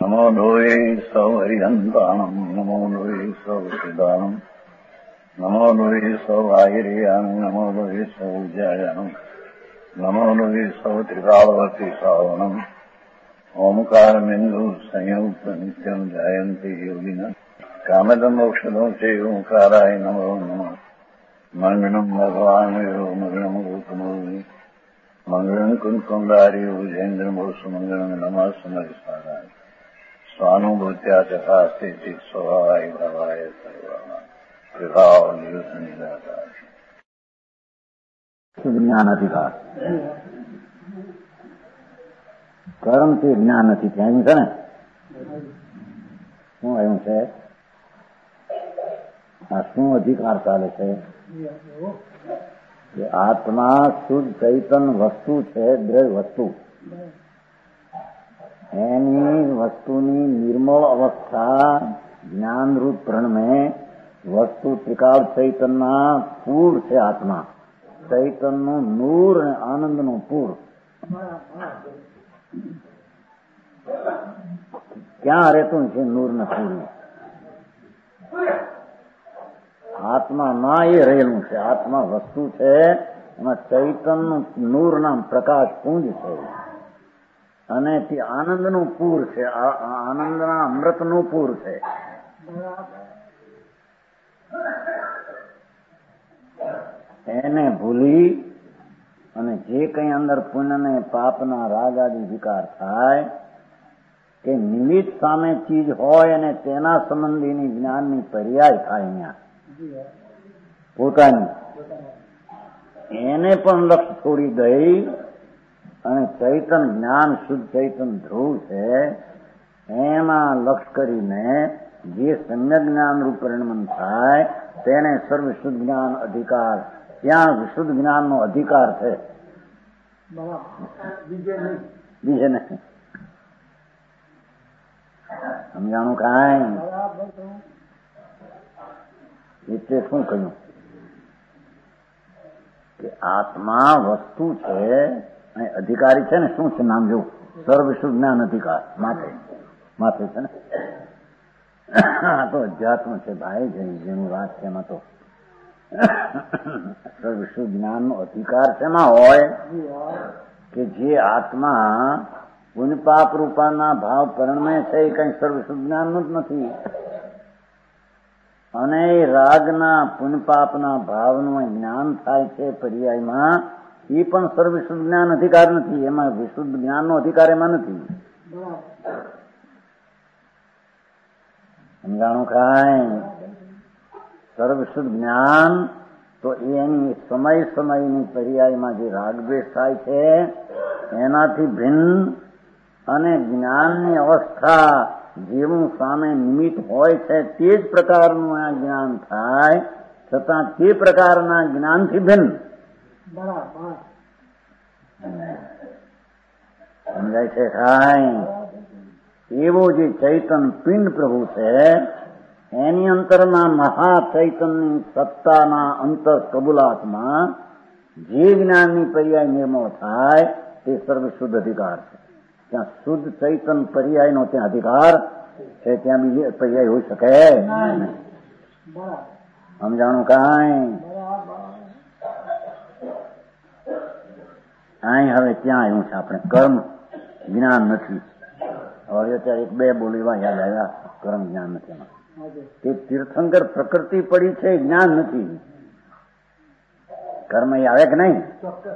નમો લોહે સૌ હરિહંતાણમ નમો લોહે સૌ સિદ્ધાણમ નમો લોહે સૌ આયર્યાણમ નમો લોહે સૌ જયાણમ નમો લોહે સૌ ત્રિકાળવતી શ્રાવણમ ઓમકારમિંદુ સંયુક્ત નિત્યમ જાયંતી યોગિના કામદમ ઔષધો છે ઓંકારાય નમો નમઃ મંગળમ ભગવાન મંગળમ ગોતમોહિ મંગળમ કુંકુંડારી ઉજેન્દ્રમોસુ મંગળમ નમઃ સમરિસારાય સ્વાનુભૂત્યા ચકાસ્તે સ્વભાવાય ભાવાય સર્વા વિભાવ નિયુત નિરાકાર જ્ઞાન અધિકાર કર્મથી જ્ઞાન નથી ત્યાં છે ને શું આવ્યું છે આ શું અધિકાર ચાલે છે કે આત્મા શુદ્ધ ચૈતન વસ્તુ છે દ્રવ્ય વસ્તુ એની વસ્તુની નિર્મળ અવસ્થા જ્ઞાનરૂપ પ્રણમે વસ્તુ ત્રિકાળ ચૈતનના પૂર છે આત્મા ચૈતનનું નૂર અને આનંદનું પૂર ક્યાં રહેતું છે નૂર ને પૂર આત્મામાં એ રહેલું છે આત્મા વસ્તુ છે એમાં ચૈતનનું નૂર નામ પ્રકાશ પુંજ છે અને તે આનંદનું પૂર છે આનંદના અમૃતનું પૂર છે એને ભૂલી અને જે કઈ અંદર પુણ્ય ને પાપના રાગ આદિ વિકાર થાય કે નિમિત્ત સામે ચીજ હોય અને તેના સંબંધીની જ્ઞાનની પર્યાય થાય અહીંયા પોતાની એને પણ લક્ષ છોડી દઈ અને ચૈતન જ્ઞાન શુદ્ધ ચૈતન ધ્રુવ છે એમાં લક્ષ કરીને જે સમ્યક જ્ઞાન રૂપ પરિણમન થાય તેને સર્વ શુદ્ધ જ્ઞાન અધિકાર ત્યાં વિશુદ્ધ જ્ઞાન નો અધિકાર છે બીજે નહીં સમજાણું કાંઈ એટલે શું કહ્યું કે આત્મા વસ્તુ છે અને અધિકારી છે ને શું છે નામ જોવું સર્વ શુદ્ધ જ્ઞાન અધિકાર માથે છે ને આ તો અધ્યાત્મ છે ભાઈ જેની વાત છે એમાં તો સર્વ શુદ્ધ જ્ઞાન નો અધિકાર શેમાં હોય કે જે આત્મા પુણ્ય પાપ રૂપાના ભાવ પરિણમે છે એ કઈ સર્વ શુદ્ધ જ્ઞાન નું જ નથી અને રાગના પુણ્ય પાપના ભાવનું જ્ઞાન થાય છે પર્યાયમાં એ પણ સર્વ વિશુદ્ધ જ્ઞાન અધિકાર નથી એમાં વિશુદ્ધ જ્ઞાનનો અધિકાર એમાં નથી સમજાણું કાંઈ સર્વ વિશુદ્ધ જ્ઞાન તો એની સમય સમયની પર્યાયમાં જે રાગદ્વેષ થાય છે એનાથી ભિન્ન અને જ્ઞાનની અવસ્થા જેવું સામે નિમિત્ત હોય છે તે જ પ્રકારનું આ જ્ઞાન થાય છતાં તે પ્રકારના જ્ઞાનથી ભિન્ન સમજાય છે કાંઈ એવો જે ચૈતન પિંડ પ્રભુ છે એની અંતરના મહા ચૈતનની સત્તાના અંતર કબૂલાતમાં જે જ્ઞાનની પર્યાય નિર્મળ થાય તે સર્વ શુદ્ધ અધિકાર છે ત્યાં શુદ્ધ ચૈતન પર્યાયનો ત્યાં અધિકાર છે ત્યાં બીજી પર્યાય હોઈ શકે સમજાણું કાંઈ અહીં હવે ક્યાં આવ્યું છે આપણે કર્મ જ્ઞાન નથી હવે અત્યારે એક બે બોલીવા યાદ આવ્યા કર્મ જ્ઞાન નથી એમાં તે તીર્થંકર પ્રકૃતિ પડી છે જ્ઞાન નથી કર્મ એ આવે કે નહીં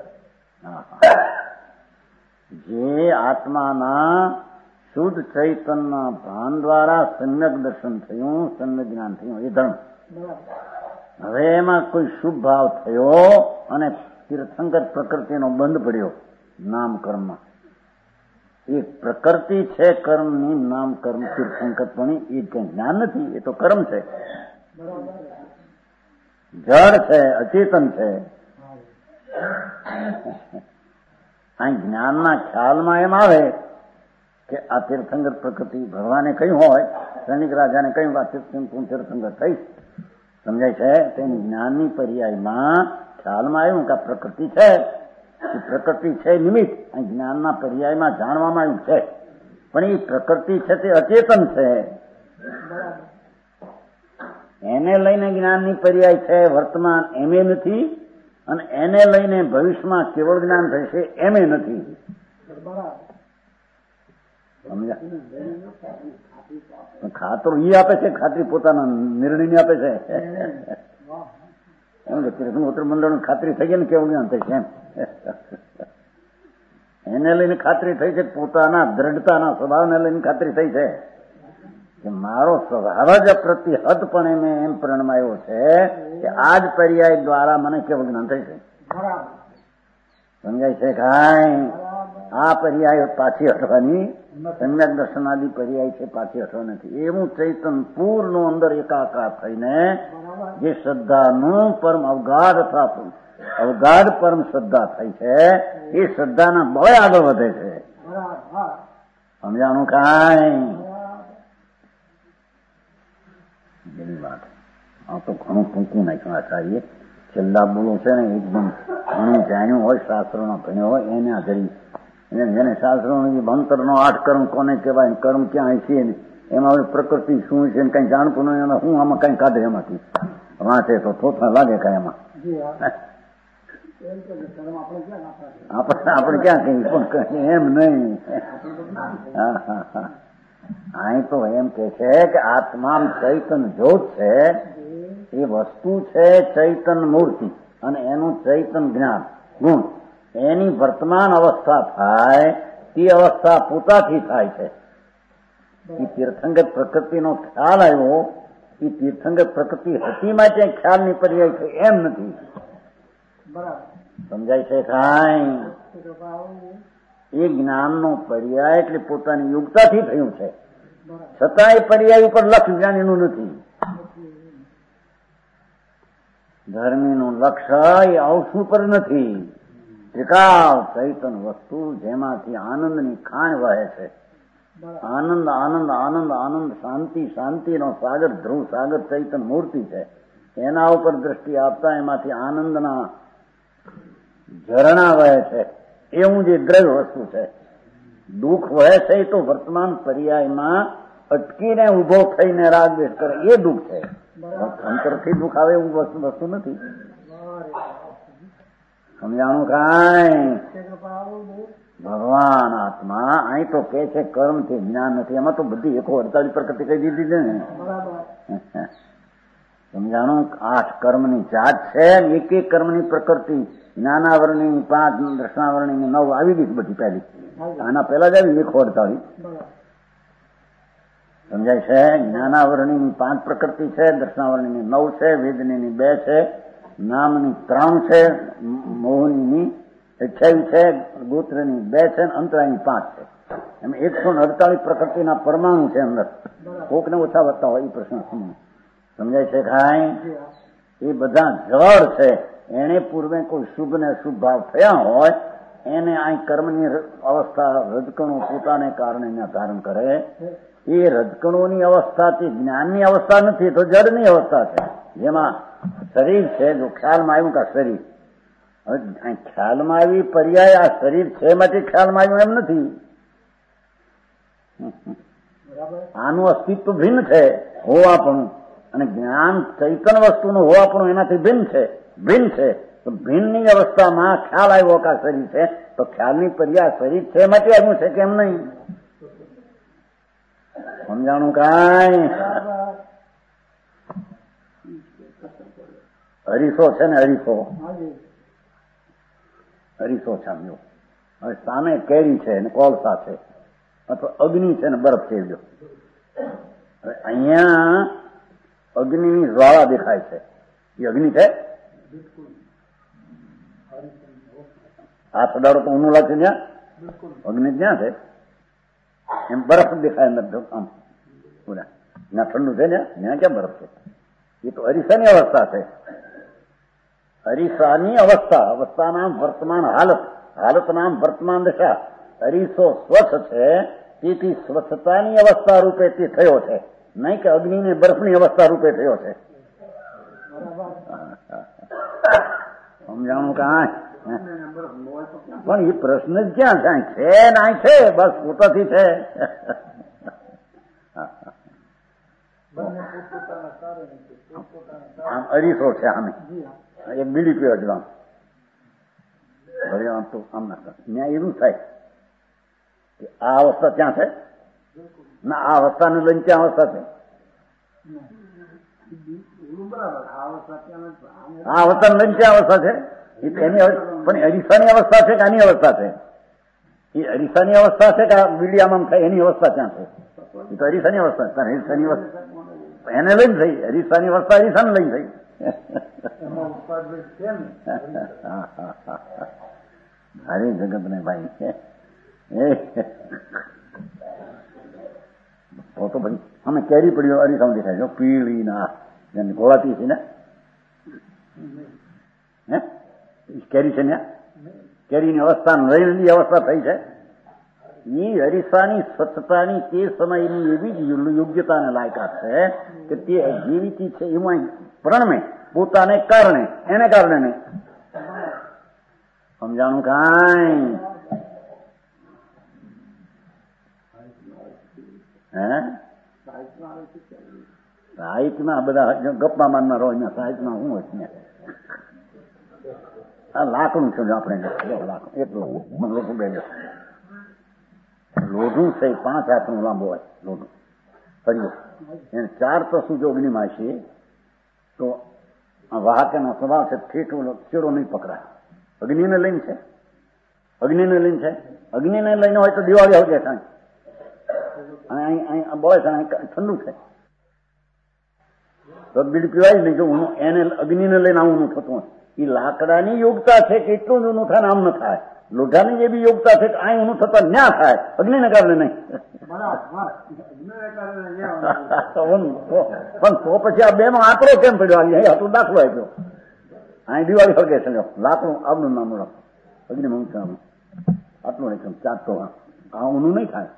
જે આત્માના શુદ્ધ ચૈતનના ભાન દ્વારા સમ્યક દર્શન થયું સમ્યક જ્ઞાન થયું એ ધર્મ હવે એમાં કોઈ શુભ ભાવ થયો અને તીર્થંકર પ્રકૃતિનો બંધ પડ્યો નામ કર્મમાં એ પ્રકૃતિ છે કર્મની નામ કર્મ તીર્થંકરપણી એ કઈ જ્ઞાન નથી એ તો કર્મ છે જળ છે અચેતન છે અહીં જ્ઞાનના ખ્યાલમાં એમ આવે કે આ તીર્થંકર પ્રકૃતિ ભગવાને કહ્યું હોય સૈનિક રાજાને કહ્યું કે આ તીર્થંકર થઈશ સમજાય છે તેની જ્ઞાનની પર્યાયમાં ખ્યાલમાં આવ્યું કે આ પ્રકૃતિ છે એ પ્રકૃતિ છે નિમિત્ત અહીં જ્ઞાનના પર્યાયમાં જાણવામાં આવ્યું છે પણ એ પ્રકૃતિ છે તે અચેતન છે. એને લઈને જ્ઞાનની પર્યાય છે વર્તમાન એમે નથી, અને એને લઈને ભવિષ્યમાં કેવળ જ્ઞાન થશે એમે નથી. ખાતરો ઈ આપે છે, ખાતરી પોતાના નિર્ણયની આપે છે. એમ કે તીર્થંકર મંડળ ખાતરી થઈ ગઈ ને કેવું જ્ઞાન થશે એમ. એને લઈને ખાતરી થઈ છે, પોતાના દ્રઢતાના સ્વભાવને લઈને ખાતરી થઈ છે કે મારો સ્વભાવ જ પ્રતિહતપણે મેં એમ પ્રણમાયો છે કે આ જ પર્યાય દ્વારા મને કેવું જ્ઞાન થઈ છે. સમજાય છે કાંઈ? આ પર્યાય પાછી હટવાની, સમ્યક દર્શનાદિ પર્યાય છે, પાછી હટવા નથી. એવું ચૈતન પૂર્ણ અંદર એકાકાર થઈને જે શ્રદ્ધાનું પરમ અવગાઢ પરમ શ્રદ્ધા થઈ છે, એ શ્રદ્ધાના બળે આગળ વધે છે. સમજાણું કાંઈ? એની વાત આ તો ઘણું ટૂંકું નાખ્યું આચાર્ય. છેલ્લા બોલો છે ને એકદમ ઘણું જાણ્યું હોય, શાસ્ત્રોનો ભણ્યો હોય એને આધારી, જેને શાસ્ત્રોનો ભણતરનો 8 કર્મ કોને કહેવાય, કર્મ ક્યાં છે ને એમાં પ્રકૃતિ શું છે ને કઈ જાણતું નહીં, એમાં હું આમાં કઈ કાઢે એમાંથી વાંચે તો થોથા લાગે કઈ એમાં. આપણે ક્યાં કહીએ પણ એમ નહીં. અહીં તો એમ કે છે કે આત્મા ચૈતન જ્યોત છે, એ વસ્તુ છે ચૈતન મૂર્તિ, અને એનું ચૈતન જ્ઞાન ગુણ, એની વર્તમાન અવસ્થા થાય તે અવસ્થા પોતાથી થાય છે. એ તીર્થંગત પ્રકૃતિનો ખ્યાલ આવ્યો, એ તીર્થંગત પ્રકૃતિ હતી માટે ખ્યાલની પર્યાય છે એમ નથી. સમજાય છે કાંઈ? એ જ્ઞાનનો પર્યાય એટલે પોતાની યોગ્યતાથી થયું છે, છતાં એ પર્યાય ઉપર લક્ષ જ્ઞાનીનું નથી. ધર્મીનું લક્ષ્ય એ અવસુ પર નથી. ત્રિકાળ ચૈતન વસ્તુ જેમાંથી આનંદની ખાણ વહે છે. આનંદ આનંદ આનંદ આનંદ, શાંતિ શાંતિનો સાગર, ધ્રુવ સાગર ચૈતન મૂર્તિ છે. એના ઉપર દ્રષ્ટિ આપતા એમાંથી આનંદના ઝરણા વહે છે. એવું જે દ્રવ્ય વસ્તુ છે. દુઃખ વહે છે એ તો વર્તમાન પર્યાયમાં અટકીને ઉભો થઈને રાગદ્વેષ કરે એ દુઃખ છે. અંતરથી દુઃખ આવે એવું વસ્તુ નથી. સમજાણું કાંઈ? ભગવાન આત્મા અહીં તો કે છે કર્મથી જ્ઞાન નથી. એમાં તો બધી 148 પ્રકૃતિ કહી દીધી છે ને. સમજાણું? 8 કર્મની જાત છે, એક એક કર્મની પ્રકૃતિ જ્ઞાનાવરણીની 5, દર્શનાવરણીની 9 આવી ગઈ બધી પહેલી. આના પહેલા જ આવી 148. સમજાય છે? જ્ઞાનાવરણીની 5 પ્રકૃતિ છે, દર્શનાવરણીની 9 છે, વેદનીની 2 છે, નામની 3 છે, મોહનીની 28 છે, ગોત્રની 2 છે, અંતરાયની 5 છે. એમ 148 પ્રકૃતિના પરમાણુ છે અંદર. કોકને ઓછા વધતા હોય એ પ્રશ્ન સમજાય છે કાંઈ? એ બધા જળ છે. એને પૂર્વે કોઈ શુભ ને અશુભ ભાવ થયા હોય એને અહીં કર્મની અવસ્થા રજકણો પોતાને કારણે ધારણ કરે. એ રજકણોની અવસ્થાથી જ્ઞાનની અવસ્થા નથી, તો જડની અવસ્થા છે. જેમાં શરીર છે, જો ખ્યાલમાં આવ્યું કે શરીર, હવે ખ્યાલમાં આવી પર્યાય આ શરીર છે માટે ખ્યાલમાં આવ્યું એમ નથી. આનું અસ્તિત્વ ભિન્ન છે હોવાપણું, અને જ્ઞાન ચૈતન વસ્તુનું હોવાપણું એનાથી ભિન્ન છે. તો ભિન્નની અવસ્થામાં ખ્યાલ આવ્યો કે શરીર છે, તો ખ્યાલની પર્યાય શરીર છે માટે આવ્યું છે કેમ નહીં? સમજાણું કાંઈ? હરીસો છે ને, હરીસો છામ્યો. હવે સામે કેરી છે ને કોલસા છે, અથવા અગ્નિ છે ને બરફ છે. હવે અહીંયા અગ્નિની જ્વાળા દેખાય છે, એ અગ્નિ છે. આ સદાડો તો ઊનું લાગે ત્યાં અગ્નિ ક્યાં છે? એમ બરફ દેખાય અંદર. આમ ત્યાં ઠંડુ છે ને, ત્યાં ક્યાં બરફ છે? એ તો અરીસાની અવસ્થા છે. અરીસાની અવસ્થા નામ વર્તમાન હાલત નામ વર્તમાન દશા. અરીસો સ્વચ્છ છે, તેથી સ્વચ્છતાની અવસ્થા રૂપે તે થયો છે, નહીં કે અગ્નિને બરફની અવસ્થા રૂપે થયો છે. સમજાણું કાંઈ? પણ એ પ્રશ્ન જ ક્યાં છે ના છે બસ પોતાથી છે. આમ અરીસો છે આમે એક બીડી પીવા જવાનું આમ તો આમ ના ત્યાં એવું થાય કે આ અવસ્થા ત્યાં છે ના આ અવસ્થાને લઈને ત્યાં અવસ્થા છે. આ અવસ્થા લઈને ત્યાં અવસ્થા છે એની પણ અરીસાની અવસ્થા છે કે આની અવસ્થા છે? એ અરીસાની અવસ્થા છે કે બીડી આમ થાય એની અવસ્થા ક્યાં છે? એ તો અરીસાની અવસ્થા છે. અરીસાની અવસ્થા એને લઈને થઈ અરીસાની અવસ્થા અરીસાને લઈને થઈ. હરે જગત ને ભાઈ તો ભાઈ અમે કેરી પડી અરીસામાં દેખાય છે પીળી ના જેને ગોળાતી છે ને કેરી છે ને કેરીની અવસ્થા લઈને અવસ્થા થઈ છે. એ અરીસાની સ્વચ્છતાની તે સમયની એવી જ યોગ્યતાને લાયકાત છે કે તે જીવિતી છે એમાં પ્રણમે પોતાને કારણે એને કારણે નહીં. સમજાણું કાંઈ? સાહિત્યમાં બધા ગપ્પા મારનાર હોય ને સાહિત્યમાં શું હોય ને આ લાકડું છે આપણે એટલું લોકો બે લોઢું છે 5 હાથનું લાંબો હોય લોઢું ફર્યું એને 4 તસું જો અગ્નિમાં છે તો વાહકના સ્વભાવ છે ઠેઠું ચેડો નહીં પકડાય. અગ્નિને લઈને છે અગ્નિને લઈને છે અગ્નિને લઈને હોય તો દિવાળી આવી જાય કાંઈ અને અહીં બોલે છે ઠંડુ છે તો બીડી પીવાય નહીં જો એને અગ્નિને લઈને આવું ઊનું થતું હોય. એ લાકડાની યોગતા છે કે એટલું જ ઊનું થાય ને આમ ન થાય. લોઢાની જે બી યોગતા છે કે આ ઊનું થતા ન્યા થાય અગ્નિને કારણે નહીં. પણ તો પછી આ બે નો આંકડો કેમ પડ્યો? અહીં હતું દાખલો આપ્યો અહીં દિવાળી સળગે છે લાકડું આવડું નાનું રાખો અગ્નિમાં ઊંચાનું આટલું એકદમ ચારતો આ ઊનું નહીં થાય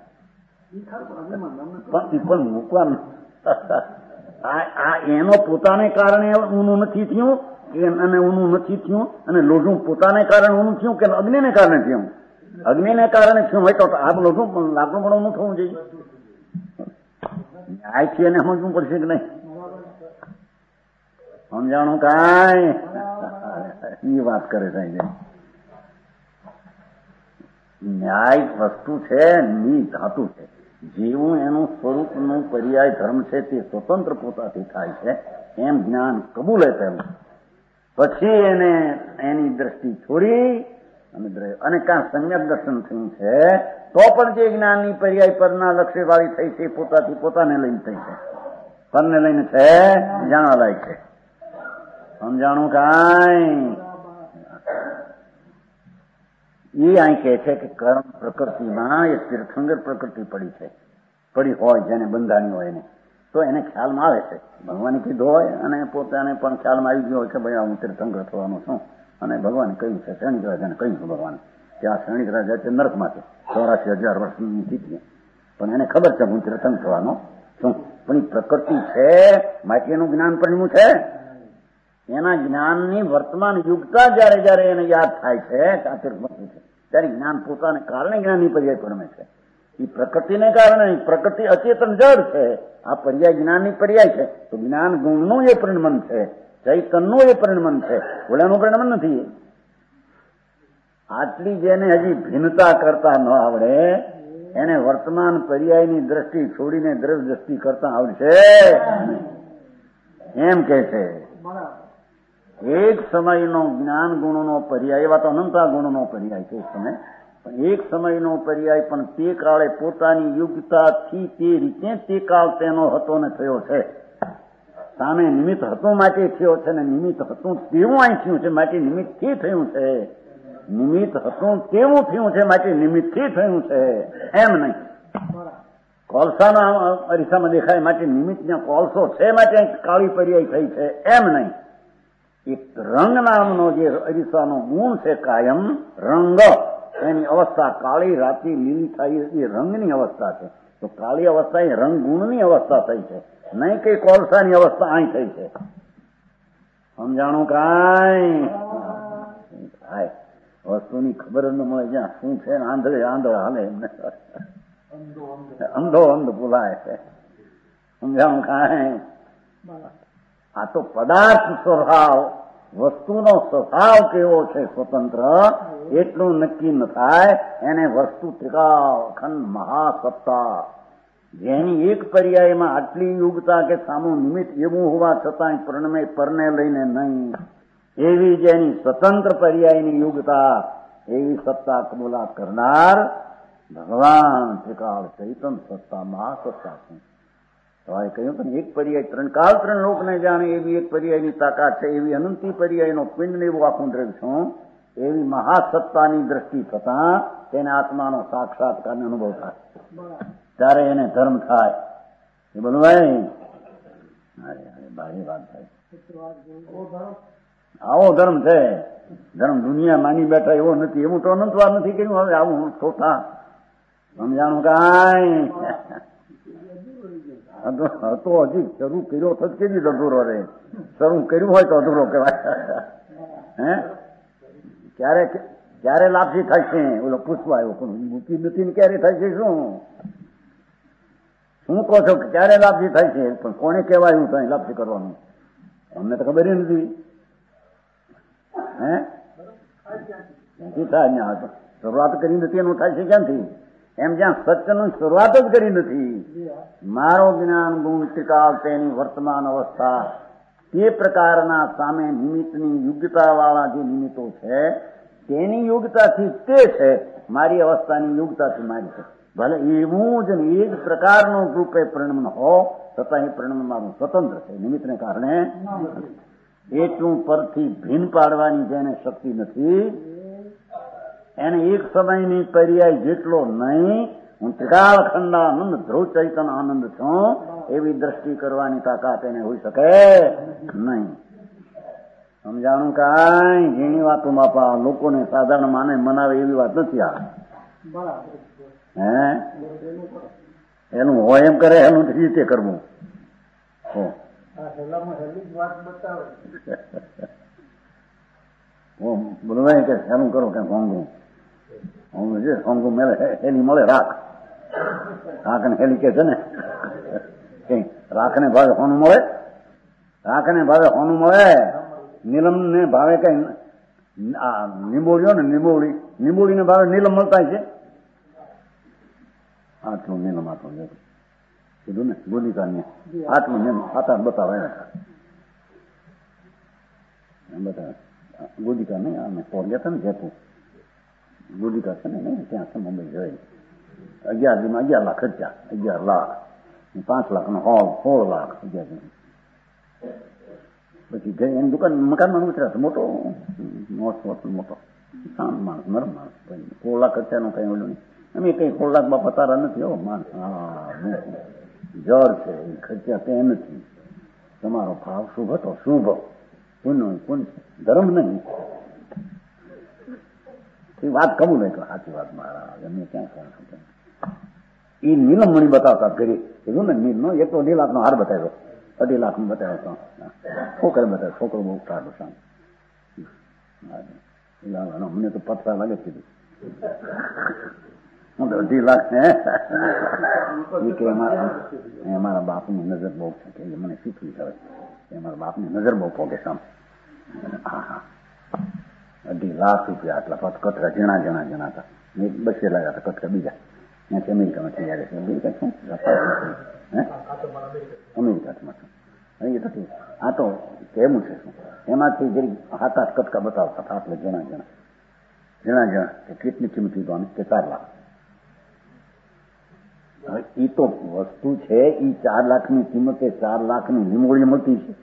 પણ મૂકવાનું આ એનો પોતાને કારણે ઊનું નથી થયું અને ઊનું નથી થયું અને લોઢું પોતાને કારણે ઊનું થયું કે અગ્નિને કારણે થયું? અગ્નિને કારણે થયું હોય તો આ લોઢું લાકડું પણ ઊનું થવું જોઈએ. ન્યાયથી એને સમજવું પડશે કે નહીં? સમજાણું કાંઈ? એ વાત કરે છે ન્યાય વસ્તુ છે ની ધાતુ છે. જેવું એનું સ્વરૂપનું પર્યાય ધર્મ છે તે સ્વતંત્ર પોતાથી થાય છે એમ જ્ઞાન કબૂલે તેમ પછી એને એની દ્રષ્ટિ છોડી અને કાં સમ્યક દર્શન થયું છે તો પણ જે જ્ઞાનની પર્યાય પરના લક્ષ્ય વાળી થઈ છે પોતાથી પોતાને લઈને થઈ છે પરને લઈને છે જાણવા લાયક છે. સમજાણું કાંઈ? એ અહીં કહે છે કે કર્મ પ્રકૃતિમાં એ તીર્થંકર પ્રકૃતિ પડી હોય જેને બંધાણી હોય એને તો એને ખ્યાલમાં આવે છે. ભગવાને કીધું હોય અને પોતાને પણ ખ્યાલમાં આવી ગયો હોય કે ભાઈ હું તીર્થંકર થવાનો છું અને ભગવાને કહ્યું છે શ્રેણિક રાજાને કહ્યું છે ભગવાન કે આ શ્રેણિક રાજા છે નરકમાં છે 84,000 વર્ષની તિથિ પણ એને ખબર છે હું તીર્થંકર થવાનો છું. પણ એ પ્રકૃતિ છે માટે એનું જ્ઞાન પણ છે. એના જ્ઞાનની વર્તમાન યુગતા જયારે જયારે એને યાદ થાય છે ત્યારે જ્ઞાન પોતાને કારણે જ્ઞાનની પર્યાય પરમે છે. એ પ્રકૃતિને કારણે પ્રકૃતિ અચેતન જડ છે. આ પર્યાય જ્ઞાનની પર્યાય છે તો જ્ઞાન ગુણનું એ પરિણમન છે ચૈતનનું એ પરિણમન છે ઓલાનું પરિણમન નથી. આટલી જેને હજી ભિન્નતા કરતા ન આવડે એને વર્તમાન પર્યાયની દ્રષ્ટિ છોડીને દ્રવ્ય દ્રષ્ટિ કરતા આવડશે એમ કે છે. એક સમયનો જ્ઞાન ગુણનો પર્યાય એવા તો અનંતા ગુણનો પર્યાય છે સમય પણ એક સમયનો પર્યાય પણ તે કાળે પોતાની યુગતાથી તે રીતે તે કાળ તેનો હતો ને થયો છે. સામે નિમિત્ત હતું માટે થયો છે ને નિમિત્ત હતું તેવું અહીં થયું છે માટે નિમિત્તથી થયું છે. નિમિત્ત હતું તેવું થયું છે માટે નિમિત્તથી થયું છે એમ નહીં. કોલસાના અરીસામાં દેખાય માટે નિમિત્ત જ્યાં કોલસો છે માટે કાળી પર્યાય થઈ છે એમ નહીં. એક રંગ નામનો જે અરીસાનો ગુણ છે કાયમ રંગ એની અવસ્થા કાળી રાતી લીલી થાય એ રંગની અવસ્થા છે તો કાળી અવસ્થા એ રંગ ગુણની અવસ્થા થઈ છે નહીં કે કોલસાની અવસ્થા અહીં થઈ છે. સમજાણું કાંઈ? વસ્તુની ખબર જ ન મળે જ્યાં શું છે ને આંધળે આંધળ હાલે એમને અંધો અંધ બોલાય છે સમજાવું કાંઈ. આ તો પદાર્થ સ્વભાવ વસ્તુનો સ્વભાવ કેવો છે સ્વતંત્ર એટલું નક્કી ન થાય. એને વસ્તુ ત્રિકાળ અખંડ મહાસત્તા જેની એક પર્યાયમાં આટલી યુગતા કે સામું નિમિત્ત એવું હોવા છતાં પરને લઈને નહીં એવી જેની સ્વતંત્ર પર્યાયની યુગતા એવી સત્તા કબૂલા કરનાર ભગવાન ત્રિકાળ ચૈતન સત્તા મહાસત્તા છે. તમારે કહ્યું કે એક પર્યાય ત્રણ કાળ ત્રણ લોકને જાણે એવી એક પર્યાયની તાકાત છે. એવી અનંતી પર્યાયનો પિંડ એવું આખું દ્રવ્ય છું એવી મહાસત્તાની દ્રષ્ટિ થતા તેને આત્માનો સાક્ષાત્કારનો અનુભવ થાય ત્યારે એને ધર્મ થાય. એ બધું ભાઈ ભારી વાત થાય. આવો ધર્મ છે. ધર્મ દુનિયા માની બેઠા એવો નથી. એવું તો અનંતવાર નથી કહ્યું. હવે આવું થોતા સમજાણું કાંઈ તો હજી શરૂ કર્યો તો કેવી અધૂરો રે. શરૂ કર્યું હોય તો અધૂરો કહેવાય. હે ક્યારે લાપસી થાય છે? ઓલો પૂછવા આવ્યો પણ મૂકી નથી ને ક્યારે થાય છે? શું કહો છો? ક્યારે લાપસી થાય છે? પણ કોને કહેવાયું થાય લાપસી કરવાનું? અમને તો ખબર નથી. હે ક્યાંથી થાય? શરૂઆત કરી નથી એનું થાય છે ક્યાંથી? એમ જ્યાં સત્યનું શરૂઆત જ કરી નથી. મારો જ્ઞાન ગુણ ત્રિકાળ તેની વર્તમાન અવસ્થા તે પ્રકારના સામે નિમિત્તની યુગતા વાળા જે નિમિત્તો છે તેની યુગતાથી તે છે. મારી અવસ્થાની યુગતાથી મારી છે. ભલે એવું જ એ જ પ્રકારનું રૂપે પરિણમ હો છતાં એ પરિણમ મારું સ્વતંત્ર છે. નિમિત્તને કારણે એટલું પરથી ભીન પાડવાની જેને શક્તિ નથી એને એક સમયની પર્યાય જેટલો નહીં હું ત્રિકાળ ખંડાનંદ ધ્રુવ ચૈતન આનંદ છું એવી દ્રષ્ટિ કરવાની તાકાત એને હોઈ શકે નહીં. સમજાણું કાંઈ? જેની વાતો બાપા લોકોને સાધારણ માને મનાવે એવી વાત નથી. આ હે એનું હોય એમ કરે એનું રીતે કરવું. બોલવાય કે એનું કરો કે હોંગું હોંગું મેળે એની મળે રાખ ને હેલી કે છે ને કઈ રાખને ભાવે હોનું મળે. રાખને ભાવે હોનું મળે. નીલમ ને ભાવે કઈ નિંબોળીઓ ને નિંબોળી ને ભાવે નીલમ મળતા છે. આટલું નીલમ આટલું કીધું ને ગોલિકા આટલું નીલમ આતા બતાવે બતાવે. ગોલિકા નહીં અમે પોર ગયા હતા ને જયપુર. ગોલિકા છે ને નહીં ત્યાં છે મુંબઈ જોઈ 11 દીમાં 11 લાખ ખર્ચા. 11 લાખ 5 લાખનો હોલ 16 લાખ 11 દી. પછી ગઈ એની દુકાન મકાનમાં ઉતર્યા મોટો મોટો શાંત માણસ નરમ માણસ. 16 લાખ ખર્ચાનો કઈ ઓલું નહીં. અમે કઈ 16 લાખ બાપા તારા નથી. હો માણસ જર છે એ ખર્ચા તે નથી. તમારો ભાવ શુભ હતો શુભ પુણ્ય ધર્મ નહીં. એ વાત કબૂલ નહીં તો સાચી વાત મારા એમને ક્યાં કહે. એ નીલમણી બતાવતા કરી કીધું ને નીલનો એક તો 2 લાખનો હાર બતાવ્યો 2.5 લાખનો બતાવ્યો. છોકરે બતાવ્યો. છોકરો બહુ સારું શાંત. મને તો પથરા લાગે કીધું હું તો 2.5 લાખ ને મારા બાપની નજર બહુ છે કે મને શીખવી કરે. મારા બાપની નજર બહુ પોગે સામે. હા 2.5 લાખ રૂપિયા આટલા કથરા ઝીણા હતા. બસે લાગ્યા હતા કથરા બીજા ત્યાંથી અમેરિકામાં થઈ જાય છે. અમેરિકા શું અમેરિકામાં છું. આ તો કેવું છે શું એમાંથી જરી 7-8 કટકા બતાવતા હતા. એટલે ઝીણા કેટલી કિંમતી તો કે 4 લાખ. હવે એ તો વસ્તુ છે એ 4 લાખની કિંમતે 4 લાખની લીંબોળી મળતી છે.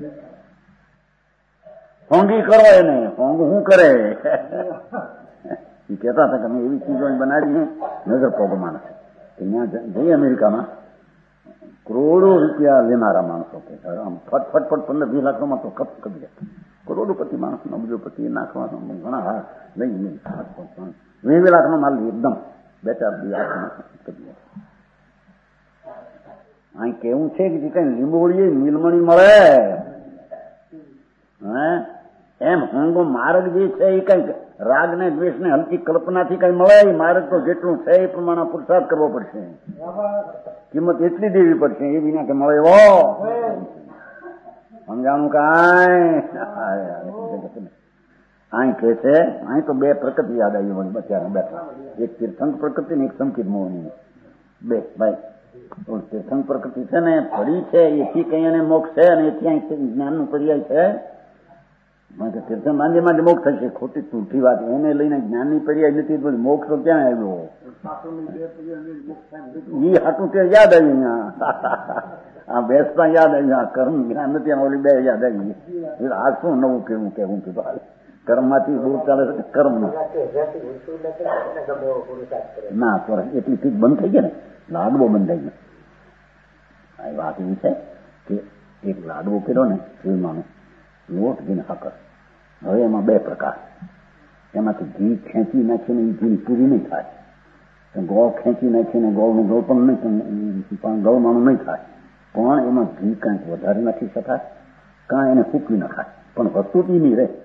હોંગી કરો એને હોંગું શું કરે એ કહેતા હતા કે અમે એવી ચીજો બનાવી નજર પોગ માણસ કે ત્યાં જઈએ અમેરિકામાં કરોડો રૂપિયા લેનારા માણસો કે આમ ફટફટ 15-20 લાખમાં તો કપ કરી જાય. કરોડોપતિ માણસ અબજોપતિ નાખવાનો ઘણા હા લઈ 20 લાખનો માલ એકદમ 2-4 લાખ કરી જાય. અહીં કેવું છે કે કઈ લીંબોળી નીલમણી મળે હે એમ હોંગો માર્ગ જે છે એ કઈ રાગ ને દ્વેષ ને હલકી કલ્પનાથી કઈ મળે? મારે તો જેટલું છે એ પ્રમાણે પુરુષાર્થ કરવો પડશે, કિંમત એટલી દેવી પડશે એ વિના કે મળે એવો સમજાણું કાંઈ. અહીં કે છે, અહીં તો બે પ્રકૃતિ યાદ આવી મને અત્યારે બેઠા, એક તીર્થંક પ્રકૃતિ ને એક સંકિત મોહની. બે ભાઈ તીર્થંક પ્રકૃતિ છે ને પડી છે, એથી કઈ એને મોક્ષ છે અને એથી અહીં જ્ઞાન નું પર્યાય છે. તીર્થન માંડે મોક્ષ થશે, ખોટી તૂટી વાત. એને લઈને જ્ઞાન ની પર્યાય નથી, મોક્ષ તો ક્યાં આવ્યો? એ હાટું તે યાદ આવ્યું આ બેસતા યાદ આવ્યું, કર્મ જ્ઞાન નથી ઓલી બે યાદ આવી. આ શું નવું કેવું કેવું કીધું? કર્મ માંથી દૂર ચાલે છે કર્મ ના એટલી ચીજ બંધ થઈ ગઈ ને, લાડવો બંધ થઈ ગયો. આ વાત એવી છે કે એક લાડવો કર્યો ને ફૂલમાંનો લોટ ઘીને સાકર, હવે એમાં બે પ્રકાર, એમાંથી ઘી ખેંચી નાખીને એ ઘી પૂરી નહીં થાય, ગોળ ખેંચી નાખીને ગોળનું ગોળ પણ નહીં, ગૌમાંનું નહીં થાય, પણ એમાં ઘી કાંઈક વધારે નાખી શકાય, કાં એને ફૂંકવી નખાય, પણ વસ્તુ નહીં રહે.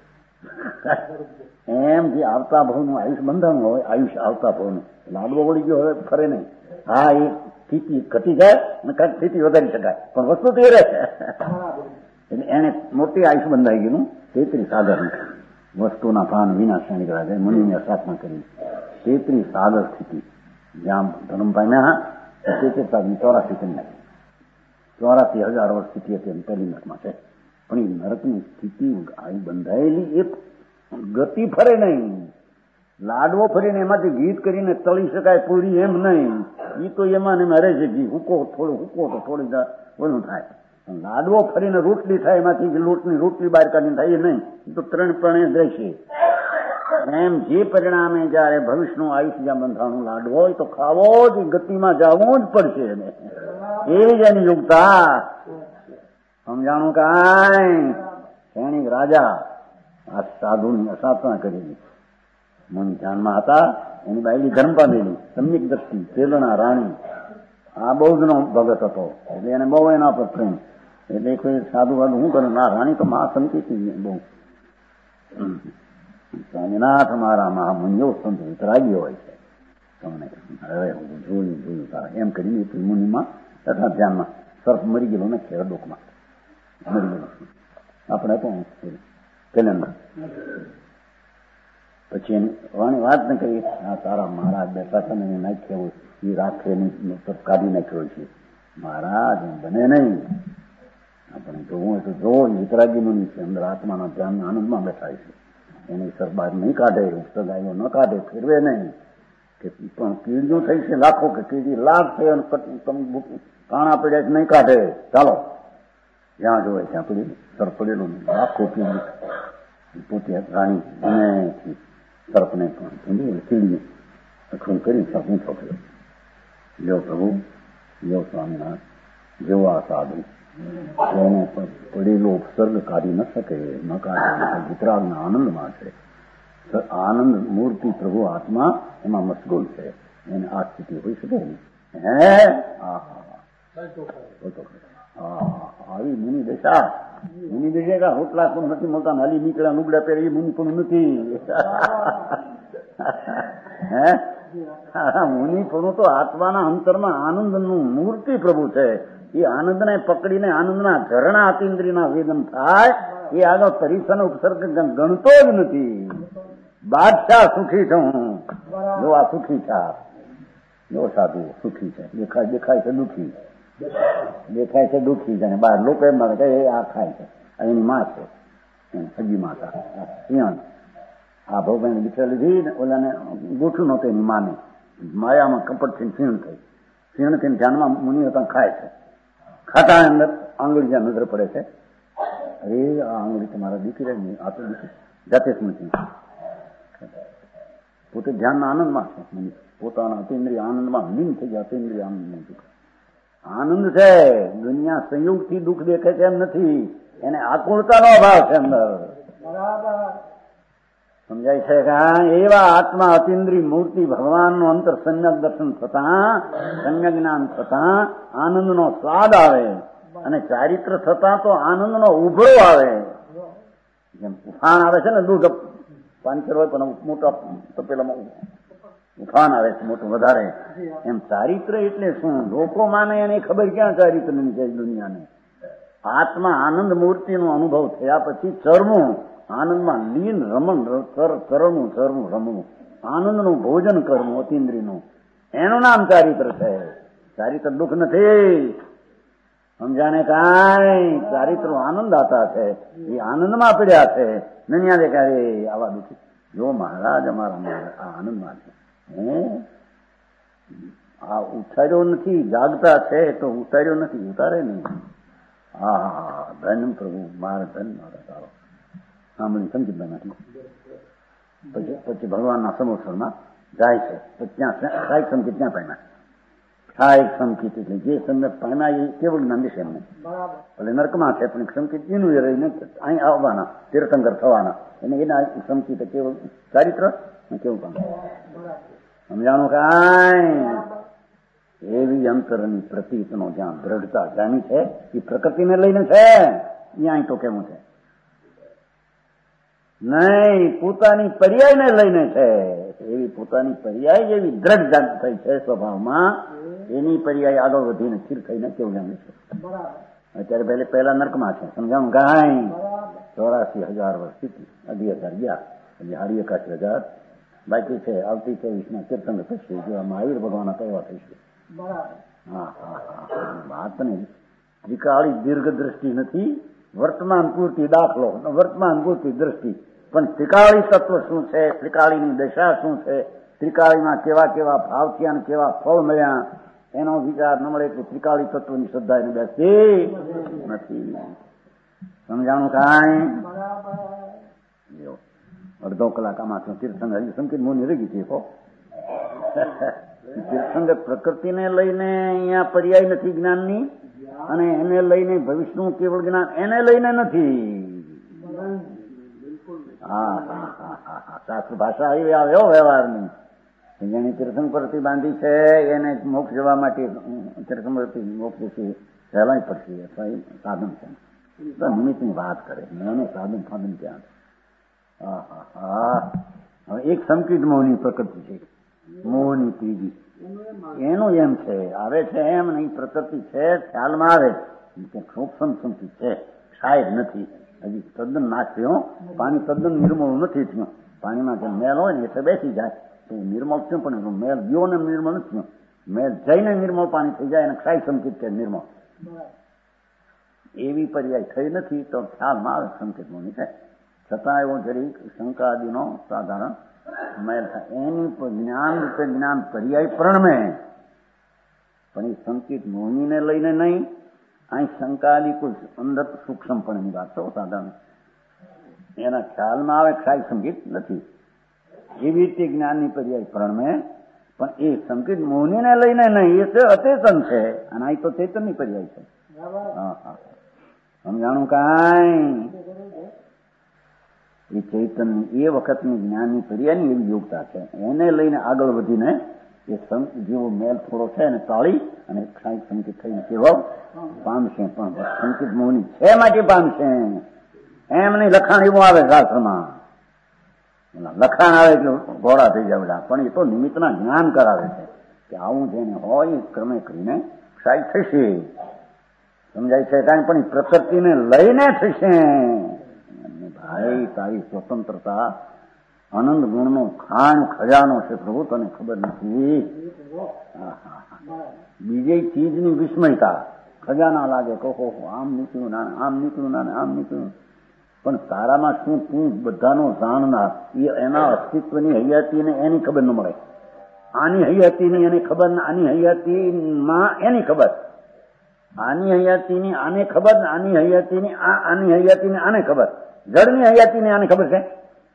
એમ જે આવતા ભાવનું આયુષ બંધાણું હોય, આયુષ આવતા ભાવનું લાડવો વળી ગયો હવે ફરે નહીં. હા, એ સ્થિતિ ઘટી જાય અને કાંઈક સ્થિતિ વધારી શકાય, પણ વસ્તુ તો એ રહે. એટલે એને મોટી આયુષ બંધાઈ ગયું. તેત્રી સાગર વસ્તુના ભાન વિના શનિગ્રાજે મુનિને સ્થાપના કરી. તેત્રી સાગર સ્થિતિ જ્યાં ધર્મ પામ્યા 84 કરી નાખી. 84,000 વર્ષ સ્થિતિ હતી પહેલી નરકમાં છે. પણ એ નરકની સ્થિતિ આવી બંધાયેલી એક ગતિ ફરે નહીં. લાડવો ફરીને એમાંથી ગીત કરીને તળી શકાય પૂરી એમ નહીં, એ તો એમાં ને મરે છે ઘી. હુકો થોડું હુકો તો થોડી ઓલું થાય. લાડવો ફરીને રોટલી થાય, એમાંથી લોટની રોટલી બહાર કાઢીને થાય એ નહીં, એ તો ત્રણ પ્રણે જ રહેશે. એમ જે પરિણામે જયારે ભવિષ્યનું આયુષ્ય જ્યાં બંધાણું લાડવો હોય તો ખાવો જ, ગતિમાં જવું જ પડશે. એવી જ એની યોગતા. સમજાણું કાંઈ? સૈનિક રાજા આ સાધુની અસાધના કરેલી, મન ધ્યાનમાં હતા, એની બાયડી ધર્મ પામેલી, સમ્યક દ્રષ્ટિ, તેલના રાણી, આ બહુ જનો ભગત હતો, એટલે એને બહુ એના પર પ્રેમ. એટલે કોઈ સાધુ વાધુ શું કરે, ના રાણી તો મહા સંકેતી બહુ. સ્વામિનાથ મારા મહામુનિઓ સંત વિતરાગી હોય છે, તમને હવે જોયું તારા એમ કરીને મુનિમાં તથા ધ્યાનમાં સર્પ મરી ગયેલો ને ખેડૂકમાં મરી ગયેલો. આપણે તો કેલેન્ડર પછી એની વાણી વાત ન કરી, આ તારા મહારાજ બેઠા છે ને એને નાખ્યો એ રાખે કાઢી નાખ્યો છે. મહારાજ બને નહીં, આપણે જોવું હોય તો જો વિતરાગી મુનિ છે, અંદર આત્માના ધ્યાન આનંદમાં બેઠા છે. એની સર બહાર નહીં કાઢે, ઉપસગાઈઓ ન કાઢે, ફેરવે નહીં. કે પણ કીડીઓ થઈ છે લાખો, કે કીડી લાખ છે કાણા પડ્યા છે નહીં કાઢે. ચાલો જ્યાં જોવે ત્યાં પડેલું સર પડેલું લાખો કીડી પોતે રાણી અને સર્પને પણ કીડી અખૂન કરી સર્પ ઊંચો કર્યો. લ્યો પ્રભુ, લ્યો સ્વામિનાથ, જેવો આ સાધુ એને પડેલો ઉપસર્ગ કાઢી ન શકે, ન કાઢે. વિતરાગના આનંદમાં છે, આનંદ મૂર્તિ પ્રભુ આત્મા એમાં મશગુલ છે, એને આ સ્થિતિ હોઈ શકે નહીં. આવી મુનિ દશા, મુનિ દશા રોટલા પણ નથી મળતા, હાલી નીકળ્યા લુગડા પહેરે એ મુનિ પણ નથી. મુનિ પણ તો આત્માના અંતરમાં આનંદનું મૂર્તિ પ્રભુ છે. એ આનંદને પકડીને આનંદના ઝરણા અતિન્દ્રિયના વેદન થાય, એ આગળ પરીક્ષાનો ઉપસર્ગ ગણતો જ નથી. બાદશાહ સુખી છું, જો આ સુખી છે, જો સાધુ સુખી છે, દેખાય છે દુઃખી, દેખાય છે દુઃખી છે. બહાર લોકો એમ માને કે આ ખાય છે, એની માં છે, હજી માતા સિંહણ આ ભગવાન દીકરા લીધી ને ઓલાને ગોઠું નહોતું એની માને, માયામાં કપટથી સિંહણ થઈ, સિંહણથી ધ્યાનમાં મુનિ હતા ખાય છે. ખાતા અંદર આંગળી જ્યાં નજર પડે છે, અરે આ આંગળી તમારા દીકરી, આ તો દીકરી જાતે જ નથી. પોતે ધ્યાનના આનંદમાં છે, પોતાના અતિન્દ્રિય આનંદમાં લીન થઈ ગયા. અતિન્દ્રિય આનંદ આનંદ છે, દુનિયા સંયોગથી દુઃખ દેખાય છે એમ નથી, એને આકુળતાનો અભાવ છે અંદર. સમજાય છે કે એવા આત્મા અતિન્દ્રિય મૂર્તિ ભગવાનનું અંતર સમ્યક દર્શન થતા, સમ્યક જ્ઞાન થતા આનંદનો સ્વાદ આવે, અને ચારિત્ર થતા તો આનંદનો ઉભરો આવે. જેમ ઉફાણ આવે છે ને દૂધ પાંચર હોય પણ મોટા તપેલામાં ઉઠાન આવે છે મોટું વધારે. એમ ચારિત્ર એટલે શું? લોકો માને એને ખબર ક્યાં ચારિત્રની છે દુનિયાને. આત્મા આનંદ મૂર્તિનો અનુભવ થયા પછી ચરવું, આનંદમાં લીન રમણ કરવું, ચરવું રમવું, આનંદનું ભોજન કરવું અતિન્દ્રિયનું, એનું નામ ચારિત્ર છે. ચારિત્ર દુઃખ નથી, સમજાને કાંઈ. ચારિત્ર આનંદ આતા છે, એ આનંદમાં પડ્યા છે. નન્યા દેખાય આવા દુઃખી જો મહારાજ અમારા આ આનંદમાં છે. આ ઉતાર્યો નથી, જાગતા છે તો ઉતાર્યો નથી, ઉતારે નહીં. હા ધન પ્રભુ મારા ધન મારા તારો સાંભળી સમજી નથી. પછી ભગવાનના સમોસરમાં જાય છે તો ત્યાં સાહેબ સંકેત ત્યાં પામ્યા. સાહેબ સંકેત એટલે જે સંકેત પામ્યા એ કેવું જ્ઞાન દેશે એમને. એટલે નર્કમાં છે પણ સંકેત એનું એ રહીને અહીં આવવાના, તીર્થંકર થવાના, અને એના સંકેત કેવું ચારિત્ર કેવું કામ સમજાણું કાંઈ. એવી અંતરની પ્રતીતનો જ્યાં દ્રઢતા જાણી છે એ પ્રકૃતિને લઈને છે. ત્યાં તો કેવું છે નહીં, પોતાની પર્યાયને લઈને છે. એવી પોતાની પર્યાય જેવી દ્રઢ જાણ થઈ છે સ્વભાવમાં, એની પર્યાય આગળ વધીને સ્થિર થઈને કેવું જાણે છે. અત્યારે પહેલા નર્કમાં છે સમજાણું કાંઈ. 84,000 વર્ષ સ્થિતિ, 18,000 ગયા એટલે 81,000 બાકી છે. આવતી 24 તીર્થંકર થશે જેવા મહાવીર ભગવાન કહેવા થશે. હા વાત નહીં. ત્રિકાળી દીર્ઘ દ્રષ્ટિ નથી, વર્તમાન પૂરતી દાખલો, વર્તમાન પૂરતી દ્રષ્ટિ. પણ ત્રિકાળી તત્વ શું છે, ત્રિકાળીની દશા શું છે, ત્રિકાળીમાં કેવા કેવા ભાવ થયા અને કેવા ફળ મળ્યા, એનો વિચાર ન મળે એટલે ત્રિકાળી તત્વની શ્રદ્ધા એને બેસતી નથી. સમજાણું કાંઈ. અડધો કલાક આમાં તીર્થંકર સંકેત મોની રહી ગઈ છે. તીર્થંકર પ્રકૃતિને લઈને અહીંયા પર્યાય નથી જ્ઞાનની, અને એને લઈને ભવિષ્યનું કેવળ જ્ઞાન એને લઈને નથી. શાસ્ત્ર ભાષા આવી આવ્યો વ્યવહારની. જેની તીર્થંકરથી બાંધી છે એને મોક્ષ જવા માટે તીર્થંકરથી મોક્ષ છે સહેલાઈ પડશે અથવા એ સાધન છે. નિમિત્તની વાત કરે એને સાધન સાધન ક્યાં. હવે એક સંકિત મોહની પ્રકૃતિ છે, મોહની ત્રીજી એનું એમ છે આવે છે એમ નહીં. પ્રકૃતિ છે ખ્યાલમાં આવે કે સૂક્ષ્મ સંકિત છે, શાયદ નથી હજી તદ્દન નાશ થયો. પાણી તદ્દન નિર્મળ નથી થયું. પાણીમાં જે મેલ હોય ને એટલે બેસી જાય તો નિર્મળ થયું, પણ એનો મેલ ગયો ને નિર્મળ નથી થયું. મેલ જઈને નિર્મળ પાણી થઈ જાય અને ક્ષાય સંકિત છે નિર્મળ. એવી પર્યાય થઈ નથી તો ખ્યાલમાં આવે સંકેત મોની છે. છતાં એવો જરીક શંકાદિનો સાધારણ મેલ થાય. એની જ્ઞાન રૂપે જ્ઞાન પર્યાય પ્રણમે, પણ એ સંકેત મોહીને લઈને નહીં. અહીં શંકાદિ કોઈ અંદર સૂક્ષ્મપણની વાત તો સાધારણ એના ખ્યાલમાં આવે, ક્ષાય સંકેત નથી. એવી રીતે જ્ઞાનની પર્યાય પ્રણમે, પણ એ સંકેત મોહીને લઈને નહીં. એ તો અચેતન છે અને અહીં તો ચેતનની પર્યાય છે. સમજાણું કાંઈ. એ ચૈતન્ય એ વખતની જ્ઞાનની પર્યાયની એવી યોગતા છે. એને લઈને આગળ વધીને એ જેવો મેલ થોડો છે એને ટાળી અને ક્ષાય સંકેત થઈને કેવો પામશે. પણ સંકેત મોહની છે માટે પામશે એમ નહીં. લખાણ એવું આવે શાસ્ત્રમાં, લખાણ આવે એટલે ઘોડા થઈ જાય બધા, પણ એ તો નિમિત્તના જ્ઞાન કરાવે છે કે આવું જેને હોય એ ક્રમે કરીને ક્ષાય થશે. સમજાય છે કાંઈ. પણ એ પ્રકૃતિને લઈને થશે. ભાઈ તારી સ્વતંત્રતા આનંદ ગુણનો ખાણ ખજાનો છે પ્રભુ, તને ખબર નથી. બીજે ચીજની વિસ્મયતા ખજાના લાગે, કહો આમ નીકળ્યું ના આમ નીકળ્યું ના આમ નીકળ્યું. પણ તારામાં શું તું બધાનો જાણનાર, એના અસ્તિત્વની હૈયાતીને એની ખબર ન મળે. આની હૈયાતીની એની ખબર, આની હૈયાતીમાં એની ખબર, આની હૈયાતીની આને ખબર, આની હૈયાતીની આની હૈયાતીને આને ખબર, જળની હયાતીને આને ખબર છે.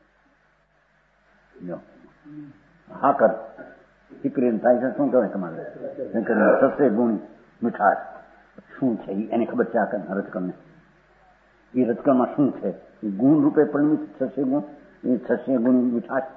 હા કર દીકરીને થાય છે શું કહેવાય તમારે સસ્તે ગુણી મીઠાશ શું છે એને ખબર છે. આ રજકણને એ રજકણમાં શું છે એ ગુણ રૂપે પરિણિત થશે. ગુણ એ થશે ગુણ મીઠાશ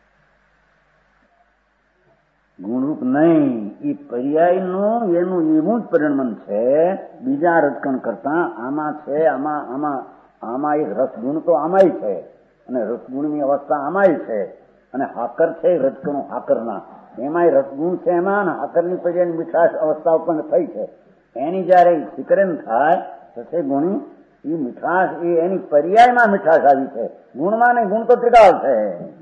ગુણરૂપ નહીં. એ પર્યાયનું એનું એવું જ પરિણમન છે બીજા રજકણ કરતા. આમાં છે આમાં એક રસ ગુણ તો આમાંય છે અને રસગુણની અવસ્થા આમાંય છે, અને હાકર છે રજકણું હાકરના, એમાંય રસગુણ છે એમાં, અને હાકરની પર્યાયની મીઠાશ અવસ્થા ઉત્પન્ન થઈ છે. એની જયારે વિકરણ થાય સસે ગુણી એ મીઠાશ એ એની પર્યાયમાં મીઠાશ આવી છે, ગુણમાં નહીં. ગુણ તો ત્રિકાળ છે.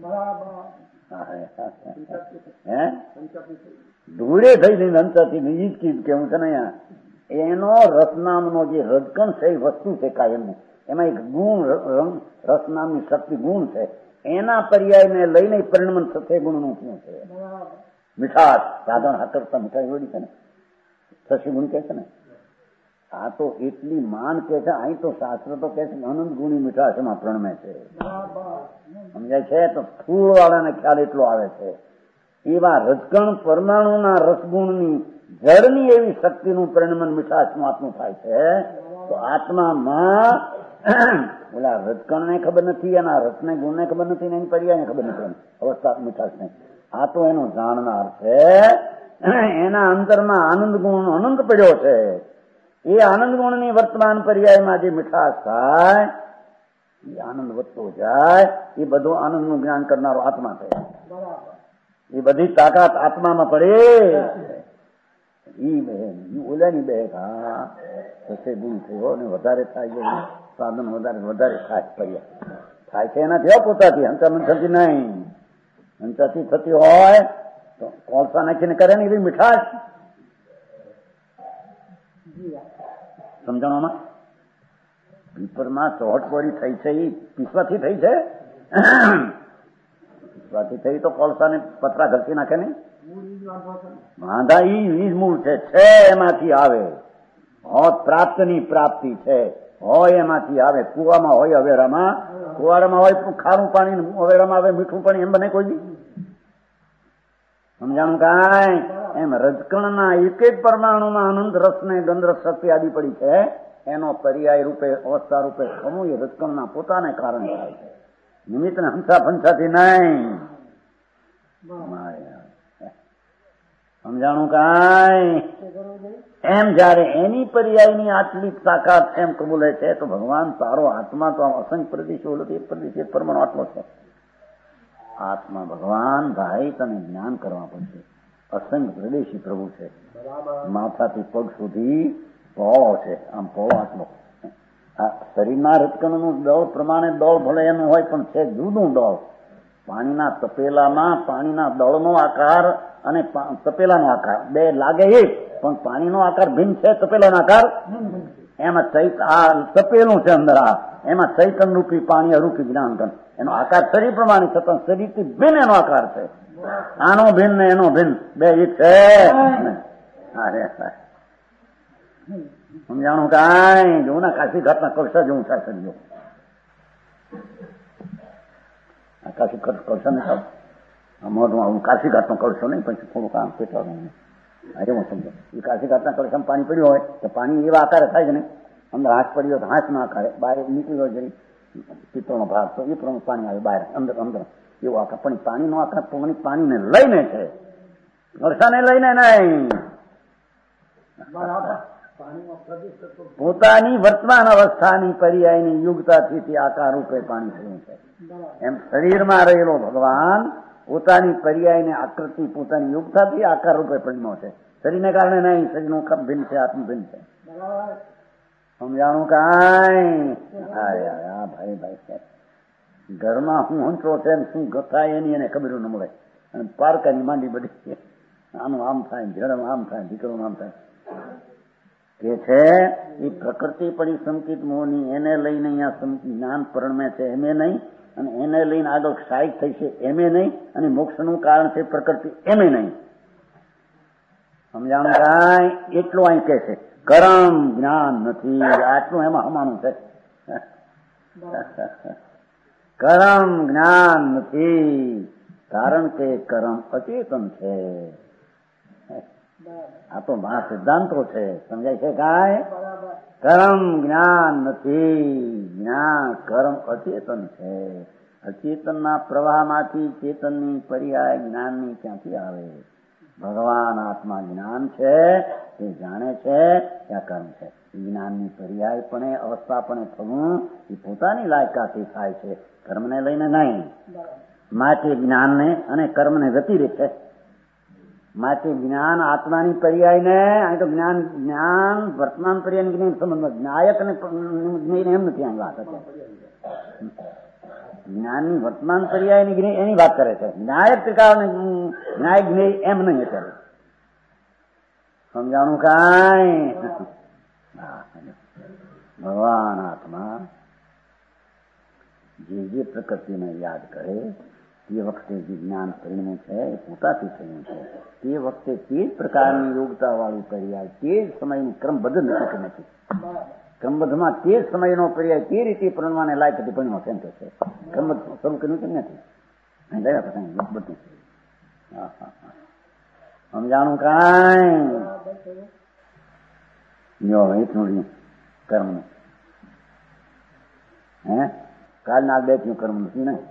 હે ધૂળે થઈ જઈને અંતરથી બીજી જ ચીજ કેવું છે ને અહીંયા. એનો રસનામનો જે રજકણ છે એ વસ્તુ છે કાયમનું, એમાં એક ગુણ રસનામની શક્તિ ગુણ છે, એના પર્યાયને લઈને પરિણમન સત્ય ગુણનું થયું છે. મીઠાશ સાધારણ હાકરતા મીઠાઈ વળી છે ને, સસ્ય ગુણ કે છે ને. આ તો એટલી માન કે છે, અહીં તો શાસ્ત્ર તો કે છે અનંત ગુણી મીઠાશ એમાં પ્રણમે છે. સમજાય છે? તો ફૂલ વાળાને ખ્યાલ એટલો આવે છે. એવા રજકણ પરમાણુના રસગુણની જળની એવી શક્તિનું પરિણમન મીઠાશનું આત્મા થાય છે. તો આત્મામાં ઓલા રજકણને ખબર નથી, એના રસને ગુણને ખબર નથી, એની પર્યાયને ખબર નથી, અવસ્થા મીઠાશને. આ તો એનો જાણનાર છે. એના અંતરમાં આનંદ ગુણ અનંત પડ્યો છે. એ આનંદ ગુણની વર્તમાન પર્યાયમાં જે મીઠાશ થાય, એ આનંદ વધતો જાય, એ બધું આનંદનું જ્ઞાન કરનારો આત્મા છે. એ બધી તાકાત આત્મામાં પડે. ઈ બહેન ઓલાની બે સસે ગુણ થયો ને વધારે થાય છે, સાધન વધારે થાય થાય છે એનાથી પોતાથી હંસામંથથી નહીં. હંસાથી થતી હોય તો કોલસા નાખીને કરે ને એવી મીઠાશ સમજણોમાં. પીપરમાં ચોહટકોરી થઈ છે એ પીસવાથી થઈ છે, પીસવાથી થઈ તો કોલસાને પતરા ઘસી નાખે નહીં. વાંધા ઈ વીજ મૂળ છે એમાંથી આવે. પ્રાપ્તની પ્રાપ્તિ છે, હોય એમાંથી આવે. કુવામાં હોય અવેરામાં, કુવારામાં હોય ખારું પાણી, અવેરામાં આવે મીઠું પાણી, એમ બને કોઈ બી. સમજાણું કાંઈ? એમ રજકણના એક એક પરમાણુમાં અનંત રસને ગંધરસ શક્તિ આદિ પડી છે. એનો પર્યાય રૂપે અવસ્થા રૂપે થવું એ રજકણના પોતાને કારણે થાય છે, નિમિત્તને હંસા ફંસાથી નહીં. સમજાણું કાંઈ? એમ જયારે એની પર્યાયની આટલી તાકાત એમ કબૂલે છે તો ભગવાન તારો આત્મા તો અસંખ્ય પ્રદેશો એક પ્રદેશ એક પરમાણુ આત્મો છે. આત્મા ભગવાન ભાઈ તને જ્ઞાન કરવા પડશે. અસંખ્ય પ્રદેશી પ્રભુ છે, માથાથી પગ સુધી પહોળો છે. આમ પહોળો આત્મો. આ શરીરના રજકણનું દળ પ્રમાણે દળ ભલે એનું હોય, પણ છે જુદું દળ. પાણીના તપેલામાં પાણીના દળનો આકાર અને તપેલાનો આકાર બે લાગે એક, પણ પાણીનો આકાર ભિન્ન છે, તપેલાનો આકાર. એમાં આ તપેલું છે અંદર, આ એમાં ચૈતન રૂપી પાણી અરૂપી જ્ઞાન, એનો આકાર શરીર પ્રમાણે છતાં શરીરથી ભિન્ન એનો આકાર છે. આનો ભિન્ન ને એનો ભિન્ન બે એક છે. સમજાણું કાંઈ? જોવું ના કાશી ઘાટના કળશા જેવું થાય શરીર. કાશી કળશા નહીં થાવ, મોઢું આવું કાશી ઘાટનો કળશો નહીં, પછી થોડું કામ પેટવાનું એવું સમજો. એ કાશી ઘાટના કળશામાં પાણી પડ્યું હોય તો પાણી એવા આકારે થાય છે ને, અંદર હાથ પડ્યો તો હાથના આકારે, બહાર નીકળ્યો જરી પિત્તળનો ભાગ તો એ પ્રમાણે પાણી આવે બહાર, અંદર અંદર એવો આકાર. પણ પાણીનો આકાર પાણીને લઈને છે, કળશાને લઈને નહીં. પોતાની વર્તમાન અવસ્થાની પર્યાયની યુગતાથી આકાર રૂપે પાણી થયું છે. એમ શરીરમાં રહેલો ભગવાન પોતાની પર્યાયને આકૃતિ પોતાની યુગતાથી આકાર રૂપે પરિણમ્યો છે. શરીરને કારણે નહીં, શરીરનું કપ ભિન્ન છે, આત્મ ભિન્ન છે. સમજાણું કાંઈ? હા ભાઈ છે. ઘરમાં હું હંચો છે શું થાય એની એને ખબર ન મળે, અને પારકાની માંડી બધી આનું આમ થાય, જડમ આમ થાય, દીકરોનું આમ થાય કે છે. એ પ્રકૃતિ પડી સંકિત મોહની, એને લઈને અહીંયા જ્ઞાન પરણમે છે એમે નહીં, અને એને લઈને આગળ ક્ષાયિક થઈ છે એમે નહીં, અને મોક્ષનું કારણ છે પ્રકૃતિ એમે નહીં. સમજાણું કાંઈ? એટલું અહીં કે છે કરમ જ્ઞાન નથી. આટલું એમાં હમાણું છે. કરમ જ્ઞાન નથી, કારણ કે કરમ અચેતન છે. આ તો મહા સિદ્ધાંતો છે. સમજાય છે કાંઈ? કર્મ જ્ઞાન નથી, જ્ઞાન કર્મ અચેતન છે. અચેતનના પ્રવાહમાંથી ચેતનની પર્યાય જ્ઞાનની ક્યાંથી આવે? ભગવાન આત્મા જ્ઞાન છે, તે જાણે છે. મિથ્યા કર્મ છે. જ્ઞાનની પર્યાયપણે અવસ્થાપણે થવું એ પોતાની લાયકાથી થાય છે, કર્મને લઈને નહીં. માટે જ્ઞાનને અને કર્મને વ્યતિરેક છે. માટે જ્ઞાન આત્માની પર્યાયને અહીં તો જ્ઞાન વર્તમાન પર્યાય જ્ઞાન સંબંધ જ્ઞાયક ને એમ નથી અહીં વાત હતી. જ્ઞાનની વર્તમાન પર્યાયની એની વાત કરે છે. ન્યાયક ત્રિકાળ ન્યાય જ્ઞેય એમ નહીં અત્યારે સમજાણું કાંઈ. ભગવાન આત્મા જે પ્રકૃતિને યાદ કરે તે વખતે જે જ્ઞાન પરિણ્યું છે એ પોતાથી થયું છે. તે વખતે તે જ પ્રકારની યોગતા વાળું પર્યાય તે જ સમયનું ક્રમબદ્ધ નથી. ક્રમબદ્ધમાં તે જ સમયનો પર્યાય તે રીતે પરણવાને લાયક હતી પરિણ્યો કેમ કે છે. ક્રમબદ્ધ શરૂ કર્યું કેમ નથી ગયા પછી બધું સમજાણું કાંઈ એટલું કર્મનું કાલના બે થયું કર્મ નથી ને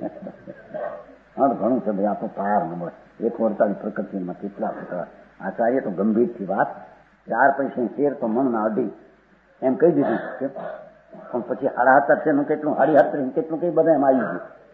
ઘણું છે ભાઈ. આ તો પાર નંબર 148 પ્રકૃતિમાં કેટલા પ્રકાર. આચાર્ય તો ગંભીરથી વાત 4 પૈસા શેર તો મનના અઢી એમ કહી દીધું છે. પણ પછી 7.5 છે નું કેટલું 7.5 કેટલું કઈ બધા એમ આવી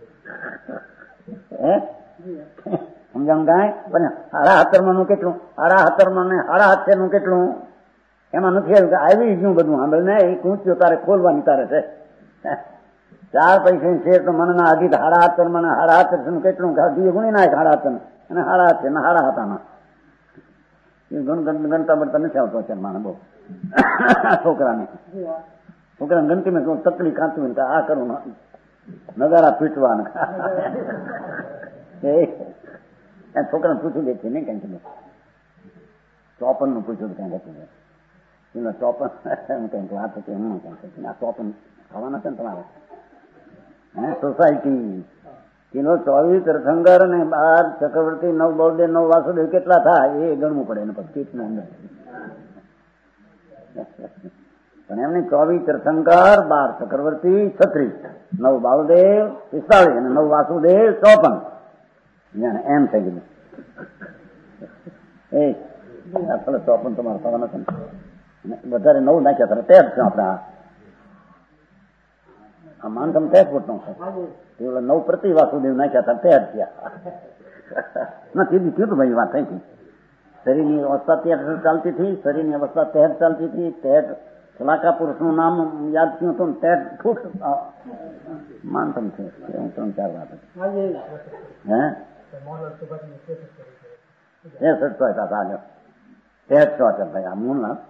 ગયું સમજાણું કાંઈ. પણ 7.5 નું કેટલું 7.5 ને 7.5 નું કેટલું એમાં નથી આવ્યું કે આવી ગયું બધું સાંભળે ને એ કૂંચ્યો તારે ખોલવાની તારે છે. 4 પૈસા શેર તો મનના અઢી 7.5 મને 7.5 નું કેટલું ગુણી નાખ 7.5 અને 7.5 ને 7.5 ગણતા બનતા નથી આવતો અત્યારે માને બહુ છોકરાને ગણતી મેં તકલી કાંતું આ કરું નગારા પીટવા છોકરાને પૂછ્યું દે છે ને કઈ 54 નું પૂછ્યું કઈ હતું 54 કઈક વાત હતી હું કઈ 54 ખાવાના છે ને તમારે સોસાયટી કિલો 24 તીર્થંકર ને 12 ચક્રવર્તી 9 બળદેવ 9 વાસુદેવ કેટલા થાય એ ગણવું પડે ને પછી કેટલું અંદર પણ એમને 24 તીર્થંકર 12 ચક્રવર્તી 36 9 બાળદેવ 45 અને 9 વાસુદેવ 54 એમ થઈ ગયું. એ 54 તમારે થવાના છે વધારે 9 નાખ્યા તારે 13 છે આપડા આ માનસમ 13 ફૂટનો છે 9 પ્રતિ વાસુદેવ નાખ્યા હતા 13 થયા નથી થયું ભાઈ વાત થઈ હતી. શરીરની અવસ્થા 13 ચાલતી હતી, શરીરની અવસ્થા 13 ચાલતી હતી. 13 સલાકા પુરુષ નું નામ યાદ થયું હતું 13 ફૂટ માનસમ છે. 3-4 વાત હતી હે 63 ભાઈ આ મૂળ નામ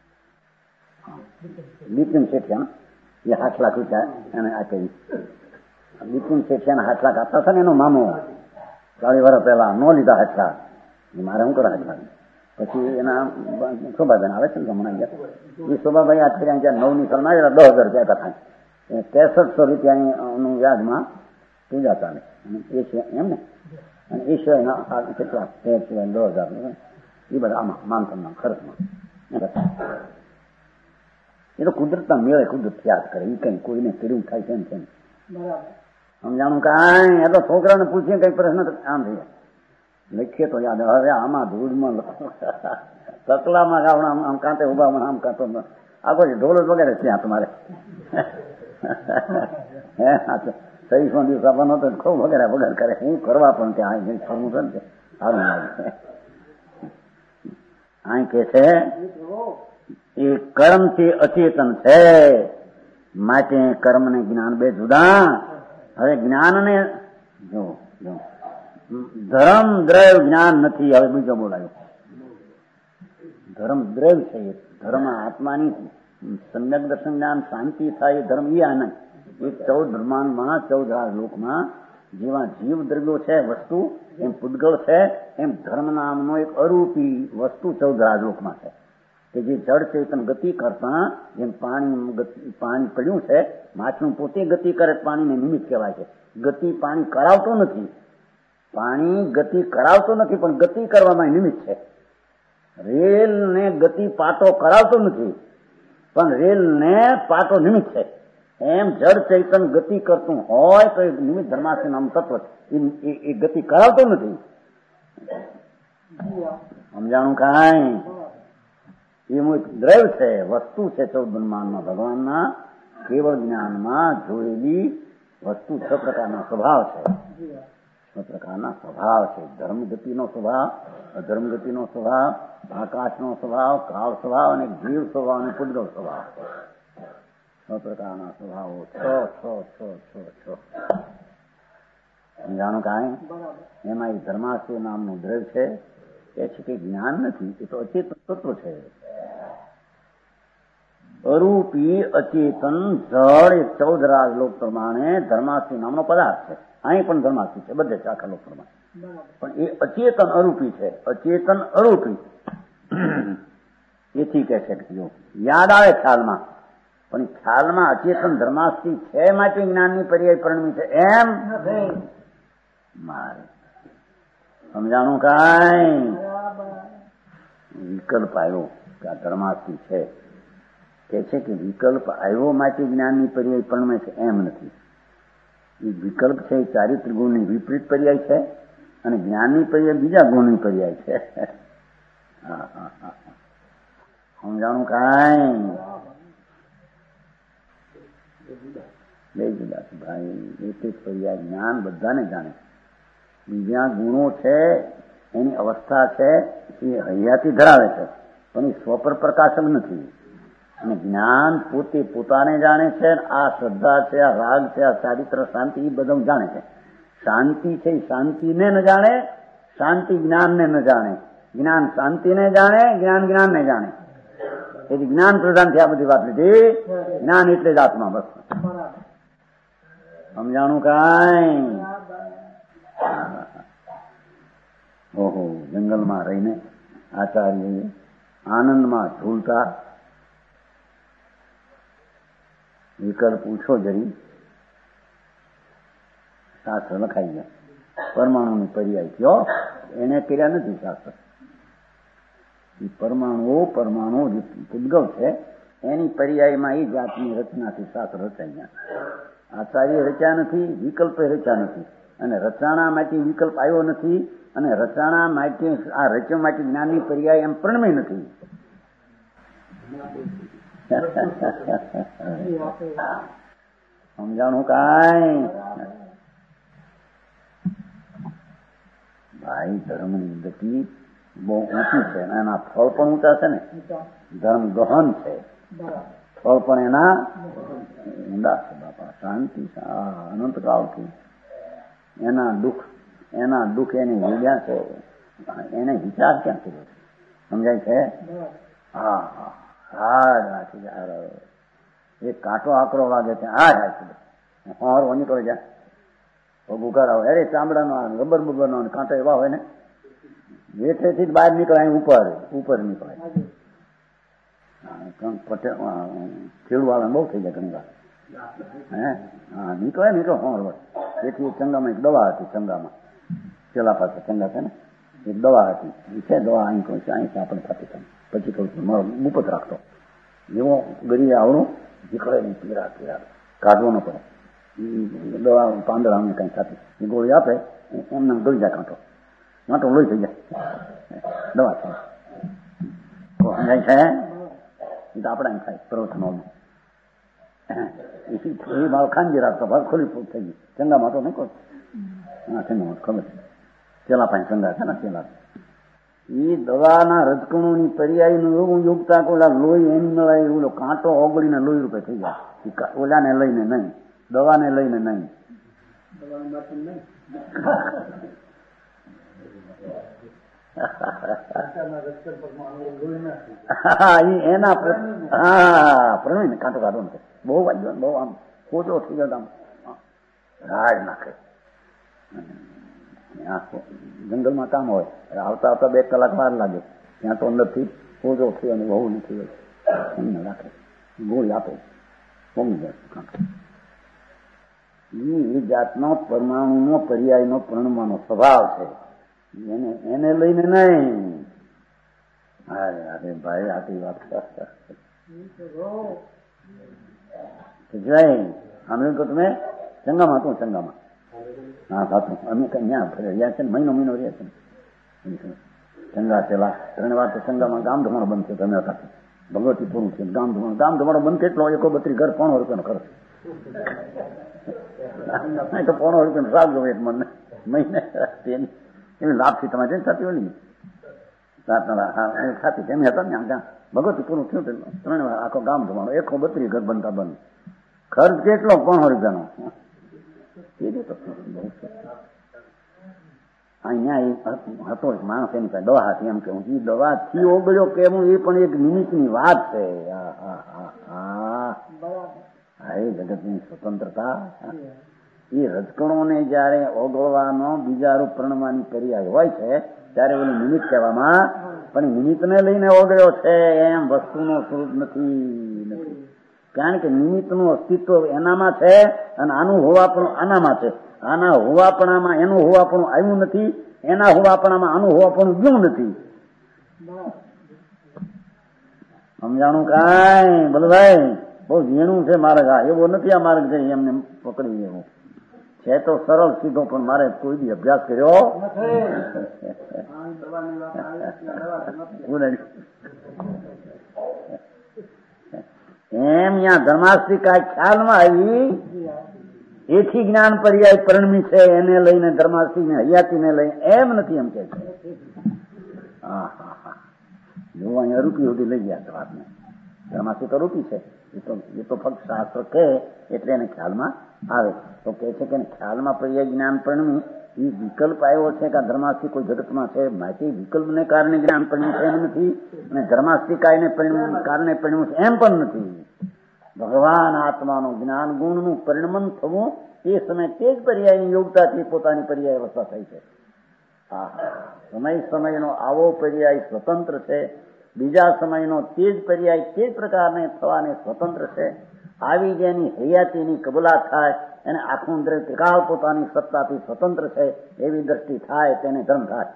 બિપિન શેઠિયા એ 8 લાખ રૂપિયા એને આપી. બિપિન શેઠિયાને 8 લાખ આપતા હતા ને એનો મામો 40 વર્ષ પહેલા ન લીધા 8 લાખ મારે શું કરવા 8 લાખ. પછી એના શોભાબેન આવે છે ને હમણાં ગયા એ શોભાભાઈ આજ કર્યા જ્યાં 9 ની સાલમાં આવેલા 10,000 રૂપિયા હતા. 6300 રૂપિયાનું વ્યાજમાં પૂજા ચાલે એમ ને. અને એ સિવાયના કેટલા 10,000 એ બધા આમાં માનસમના ખર્ચમાં એ તો કુદરતના મેળે કુદરત યાદ કરે. એ કઈ કોઈને કર્યું થાય છે ને સમજાણું કાંઈ. એ તો છોકરાને પૂછીએ કઈ પ્રશ્ન આમ થઈ લખીએ તો યાદ. હવે આમાં ધૂળમાં તકલામાં આમ કાંતે ઉભા આમ કાંતો આખો ઢોલ જ વગેરે છે આ તમારે હે 23 દિવસ આપવાનો તો ખૂબ વગેરે વગર કરે. હું કરવા પણ ત્યાં ફરવું છે ને સારું લાગે. અહીં કે છે એ કર્મથી અચેતન છે માટે કર્મ ને જ્ઞાન બે જુદા. હવે જ્ઞાનને જો ધર્મ દ્રવ્ય જ્ઞાન નથી. હવે બીજો બોલાયો ધર્મ દ્રવ્ય છે. ધર્મ આત્માની સમ્યક દર્શન જ્ઞાન શાંતિ થાય ધર્મ એ આનંદ. એ 14 બ્રહ્માંડમાં 14 રાજલોકમાં જેવા જીવ દ્રવ્યો છે વસ્તુ એમ પૂતગળ છે એમ ધર્મ નામનો એક અરૂપી વસ્તુ 14 રાજલોકમાં છે કે જે જળ ચેતન ગતિ કરતા જેમ પાણી પડ્યું છે માછલું પોતે ગતિ કરે પાણીને નિમિત્ત કહેવાય છે. ગતિ પાણી કરાવતો નથી. પાણી ગતિ કરાવતો નથી પણ ગતિ કરવામાં નિમિત્ત છે. રેલ ને ગતિ પાટો કરાવતો નથી પણ રેલ ને પાટો નિમિત્ત છે. એમ જળ ચૈતન ગતિ કરતું હોય તો એ નિમિત્ત ધર્માસી નામ તત્વ એ ગતિ કરાવતો નથી. સમજાણું કાંઈ. એનું એક દ્રવ્ય છે, વસ્તુ છે 14 બ્રહ્માંડમાં ભગવાનના કેવળ જ્ઞાનમાં જોયેલી વસ્તુ 6 પ્રકારના સ્વભાવ છે. 6 પ્રકારના સ્વભાવ છે. ધર્મગતિનો સ્વભાવ, અધર્મગતિનો સ્વભાવ, આકાશનો સ્વભાવ, કાળ સ્વભાવ અને જીવ સ્વભાવ અને પુદ્ગલ સ્વભાવ. 6 પ્રકારના સ્વભાવો. સમજાણું કાંઈ? એમાં એક ધર્માસ્તુ નામનું દ્રવ્ય છે, એ છે કે જ્ઞાન નથી, એ તો અચેતન તત્વ છે. અરૂપી અચેતન જળ એ 14 રાજલોક પ્રમાણે ધર્માસ્તુ નામનો પદાર્થ છે. અહીં પણ ધર્માસ્તુ છે, બધે આખા લોક પ્રમાણે. પણ એ અચેતન અરૂપી છે. અચેતન અરૂપી એથી કહે છે કે જો યાદ આવે ખ્યાલમાં, પણ ખ્યાલમાં અચેતન ધર્માસ્તી છે માટે જ્ઞાનની પર્યાય પરિણમી છે એમ મારે સમજાણું. કાંઈ વિકલ્પ આવ્યો કે આ ધર્માસ્તી છે, કે છે કે વિકલ્પ આવ્યો માટે જ્ઞાનની પર્યાય પરિણમે છે એમ નથી. એ વિકલ્પ છે એ ચારિત્ર ગુણની વિપરીત પર્યાય છે અને જ્ઞાનની પર્યાય બીજા ગુણની પર્યાય છે. સમજાણું કાંઈ? બે જુદા છે ભાઈ. એક એક પર્યાય જ્ઞાન બધાને જાણે. બીજા ગુણો છે એની અવસ્થા છે એ હૈયાથી ધરાવે છે, પણ એ સ્વપર પ્રકાશક નથી. અને જ્ઞાન પોતે પોતાને જાણે છે. આ શ્રદ્ધા છે, આ રાગ છે, આ ચારિત્ર શાંતિ એ બધું જાણે છે. શાંતિ છે એ શાંતિને ન જાણે, શાંતિ જ્ઞાનને ન જાણે, જ્ઞાન શાંતિને જાણે, જ્ઞાન જ્ઞાનને જાણે. એટલે જ્ઞાન પ્રધાનથી આ બધી વાત લીધી. જ્ઞાન એટલે જ આત્મા. બસ સમજાણું કાંઈ? ઓહો, જંગલમાં રહીને આચાર્ય આનંદમાં ઝૂલતા વિકલ્પ પૂછો જરી શાસ્ત્ર લખાઈ ગયા. પરમાણુની પર્યાય કયો એને કર્યા નથી શાસ્ત્ર. પરમાણુ જે ઉદ્ગવ છે એની પર્યાયમાં એ જાતની રચનાથી શાસ્ત્ર રચાઈ ગયા. આચાર્ય રચ્યા નથી, વિકલ્પે રચ્યા નથી, અને રચાણા માટે વિકલ્પ આવ્યો નથી, અને રચાણા માટે આ રચ્યા માટે જ્ઞાનની પર્યાય એમ પણ નથી. સમજાણું કાંઈ? ભાઈ ધર્મની ગતિ બહુ ઊંચી છે, એના ફળ પણ ઊંચા છે ને. ધર્મ ગહન છે, ફળ પણ એના ઊંડા છે. બાપા શાંતિ અનંતકાળથી એના દુઃખ એની વેલ્યા છે, એને વિચાર ક્યાં કર્યો છે? સમજાય છે? હા હા હાડ રાખી જાય. એક કાંટો આકરો વાગે ત્યાં હાડ રાખી દે, હારો નીકળે જાય ઉઘાર આવે. અરે ચામડાનો રબર બબરનો કાંટો એવા હોય ને, વેઠેથી જ બહાર નીકળે, ઉપર નીકળે. ખેડૂવાળા બહુ થઈ જાય ઘણી વાર. હા નીકળે હોર. તેથી ચંગામાં એક દવા હતી, ચંગામાં પેલા પાસે ચંગા છે ને, એક દવા હતી. એ છે દવા અહીં કહું છું, અહીં આપણે થતી થાય. પછી કહું છું મારો મુપત રાખતો, એવો ગરી આવડું નીકળે નહીં. પીરા કાઢવો ન પડે. દવા પાંદડા કઈ થતી એ ગોળી આપે એમને ગળી જાય કાંટો લોહી થઈ જાય. દવા છે સમજાય છે? એ તો આપણે એમ થાય પ્રવચનો એ મારો ખાંજી રાખતો ભાગ ખોલી થઈ ગઈ. ચંગામાં તો નહીં કહો. હા ચંગામાં ખબર છે. ચેલા પાસે ચંગા છે ને ચેલા. એ દવાના રજકણોની પર્યાયનું એવું યોગતા કે ઓલા લોહી એની નળાય ઓલો કાંટો ઓગળીને લોહી રૂપે થઈ જાય. ઓલાને લઈને નહીં, દવાને લઈને નહીં. એના પ્રવીણ કાંટો કાઢો ને બહુ વાગ્યો ને, બહુ આમ ખોજો થઈ ગયો, આમ રાડ નાખે. જંગલમાં કામ હોય, આવતા 2 કલાક વાર લાગે. ત્યાં તો અંદરથી ખોજો થયો અને બહુ નથી ગયો એમને રાખે, ગોળી આપે, પોમી જાય કાંટો. એ જાતનો પરમાણુનો પર્યાયનો પરણવાનો સ્વભાવ છે, એને લઈને નહીં. અરે ભાઈ આટલી વાત સાંભળ્યું તો તમે? ચંગામાં હતું, ચંગામાં. હા સાચું. અમે ત્યાં રહ્યા છે ને, મહિનો રહ્યા છે ને. સંગા ચેલા 3 વાર તો સંગામાં ગામ ધમાડો બંધ થયો. તમે હતા ભગવતી પૂરું થયું, ગામ ધમાડો બંધ થયો. 132 ઘર 500 રૂપિયાનો ખર્ચ. તો 500 રૂપિયાનો સાગ ગમે મને મહિને એવી લાભથી તમારે જઈને થતી હોય ને ખાતી તેમ હતા ને આમ ભગવતી પૂરું થયું. 3 વાર આખો ગામ ધમાડો 132 ઘર બનતા બંધ. ખર્ચ કેટલો? 500 રૂપિયાનો. અહીંયા હતો માણસ એની પાસે દવા હતી. એમ કે હું એ દવાથી ઓગળ્યો કેવું એ પણ એક નિમિત્તની વાત છે. એ જગતની સ્વતંત્રતા. એ રજકણોને જયારે ઓગળવાનો બીજારૂપ પ્રણવાની પર્યાય હોય છે ત્યારે એનું નિમિત્ત કહેવામાં, પણ નિમિત્તને લઈને ઓગળ્યો છે એમ વસ્તુનો સ્વરૂપ નથી. કારણ કે નિમિત્તનું અસ્તિત્વ એનામાં છે અને આનું હોવાપણું આનામાં છે. આના હોવાપણામાં એનું હોવાપણું આવ્યું નથી, એના હોવાપણામાં આનું હોવાપણું ગયું નથી. સમજાણું કાંઈ? બલભાઈ બહુ ઝીણું છે માર્ગ. આ એવો નથી આ માર્ગ છે એમને પકડી એવો છે. તો સરળ સીધો, પણ મારે કોઈ બી અભ્યાસ કર્યો એમ ત્યાં ધર્માસ્તિકા ખ્યાલમાં આવી એથી જ્ઞાન પર્યાય પરિણમી છે. એને લઈને ધર્માસ્તિકને હયાતીને લઈને એમ નથી એમ કે છે. જો અહીંયા રૂપી સુધી લઈ ગયા વાતને. ધર્માસ્તિક રૂપી છે એ તો ફક્ત શાસ્ત્ર કહે એટલે એને ખ્યાલમાં આવે. તો કે છે કે ખ્યાલમાં પર્યાય જ્ઞાન પરિણમી એ વિકલ્પ આવ્યો છે કે ધર્માસ્તિક કોઈ જગતમાં છે. માહિતી વિકલ્પને કારણે જ્ઞાન પરિણ્યું છે એમ નથી, અને ધર્માસ્તિકાયને કારણે પરિણ્યું છે એમ પણ નથી. ભગવાન આત્માનું જ્ઞાન ગુણનું પરિણમન થવું એ સમય તે જ પર્યાયની યોગતાથી પોતાની પર્યાય અવસ્થા થઈ છે. સમયનો આવો પર્યાય સ્વતંત્ર છે. બીજા સમયનો તે જ પર્યાય તે જ પ્રકારને થવાને સ્વતંત્ર છે. આવી જેની હયાતીની કબૂલાત થાય એને આખું ત્રિકાળ પોતાની સત્તાથી સ્વતંત્ર છે એવી દ્રષ્ટિ થાય તેને ધર્મ થાય.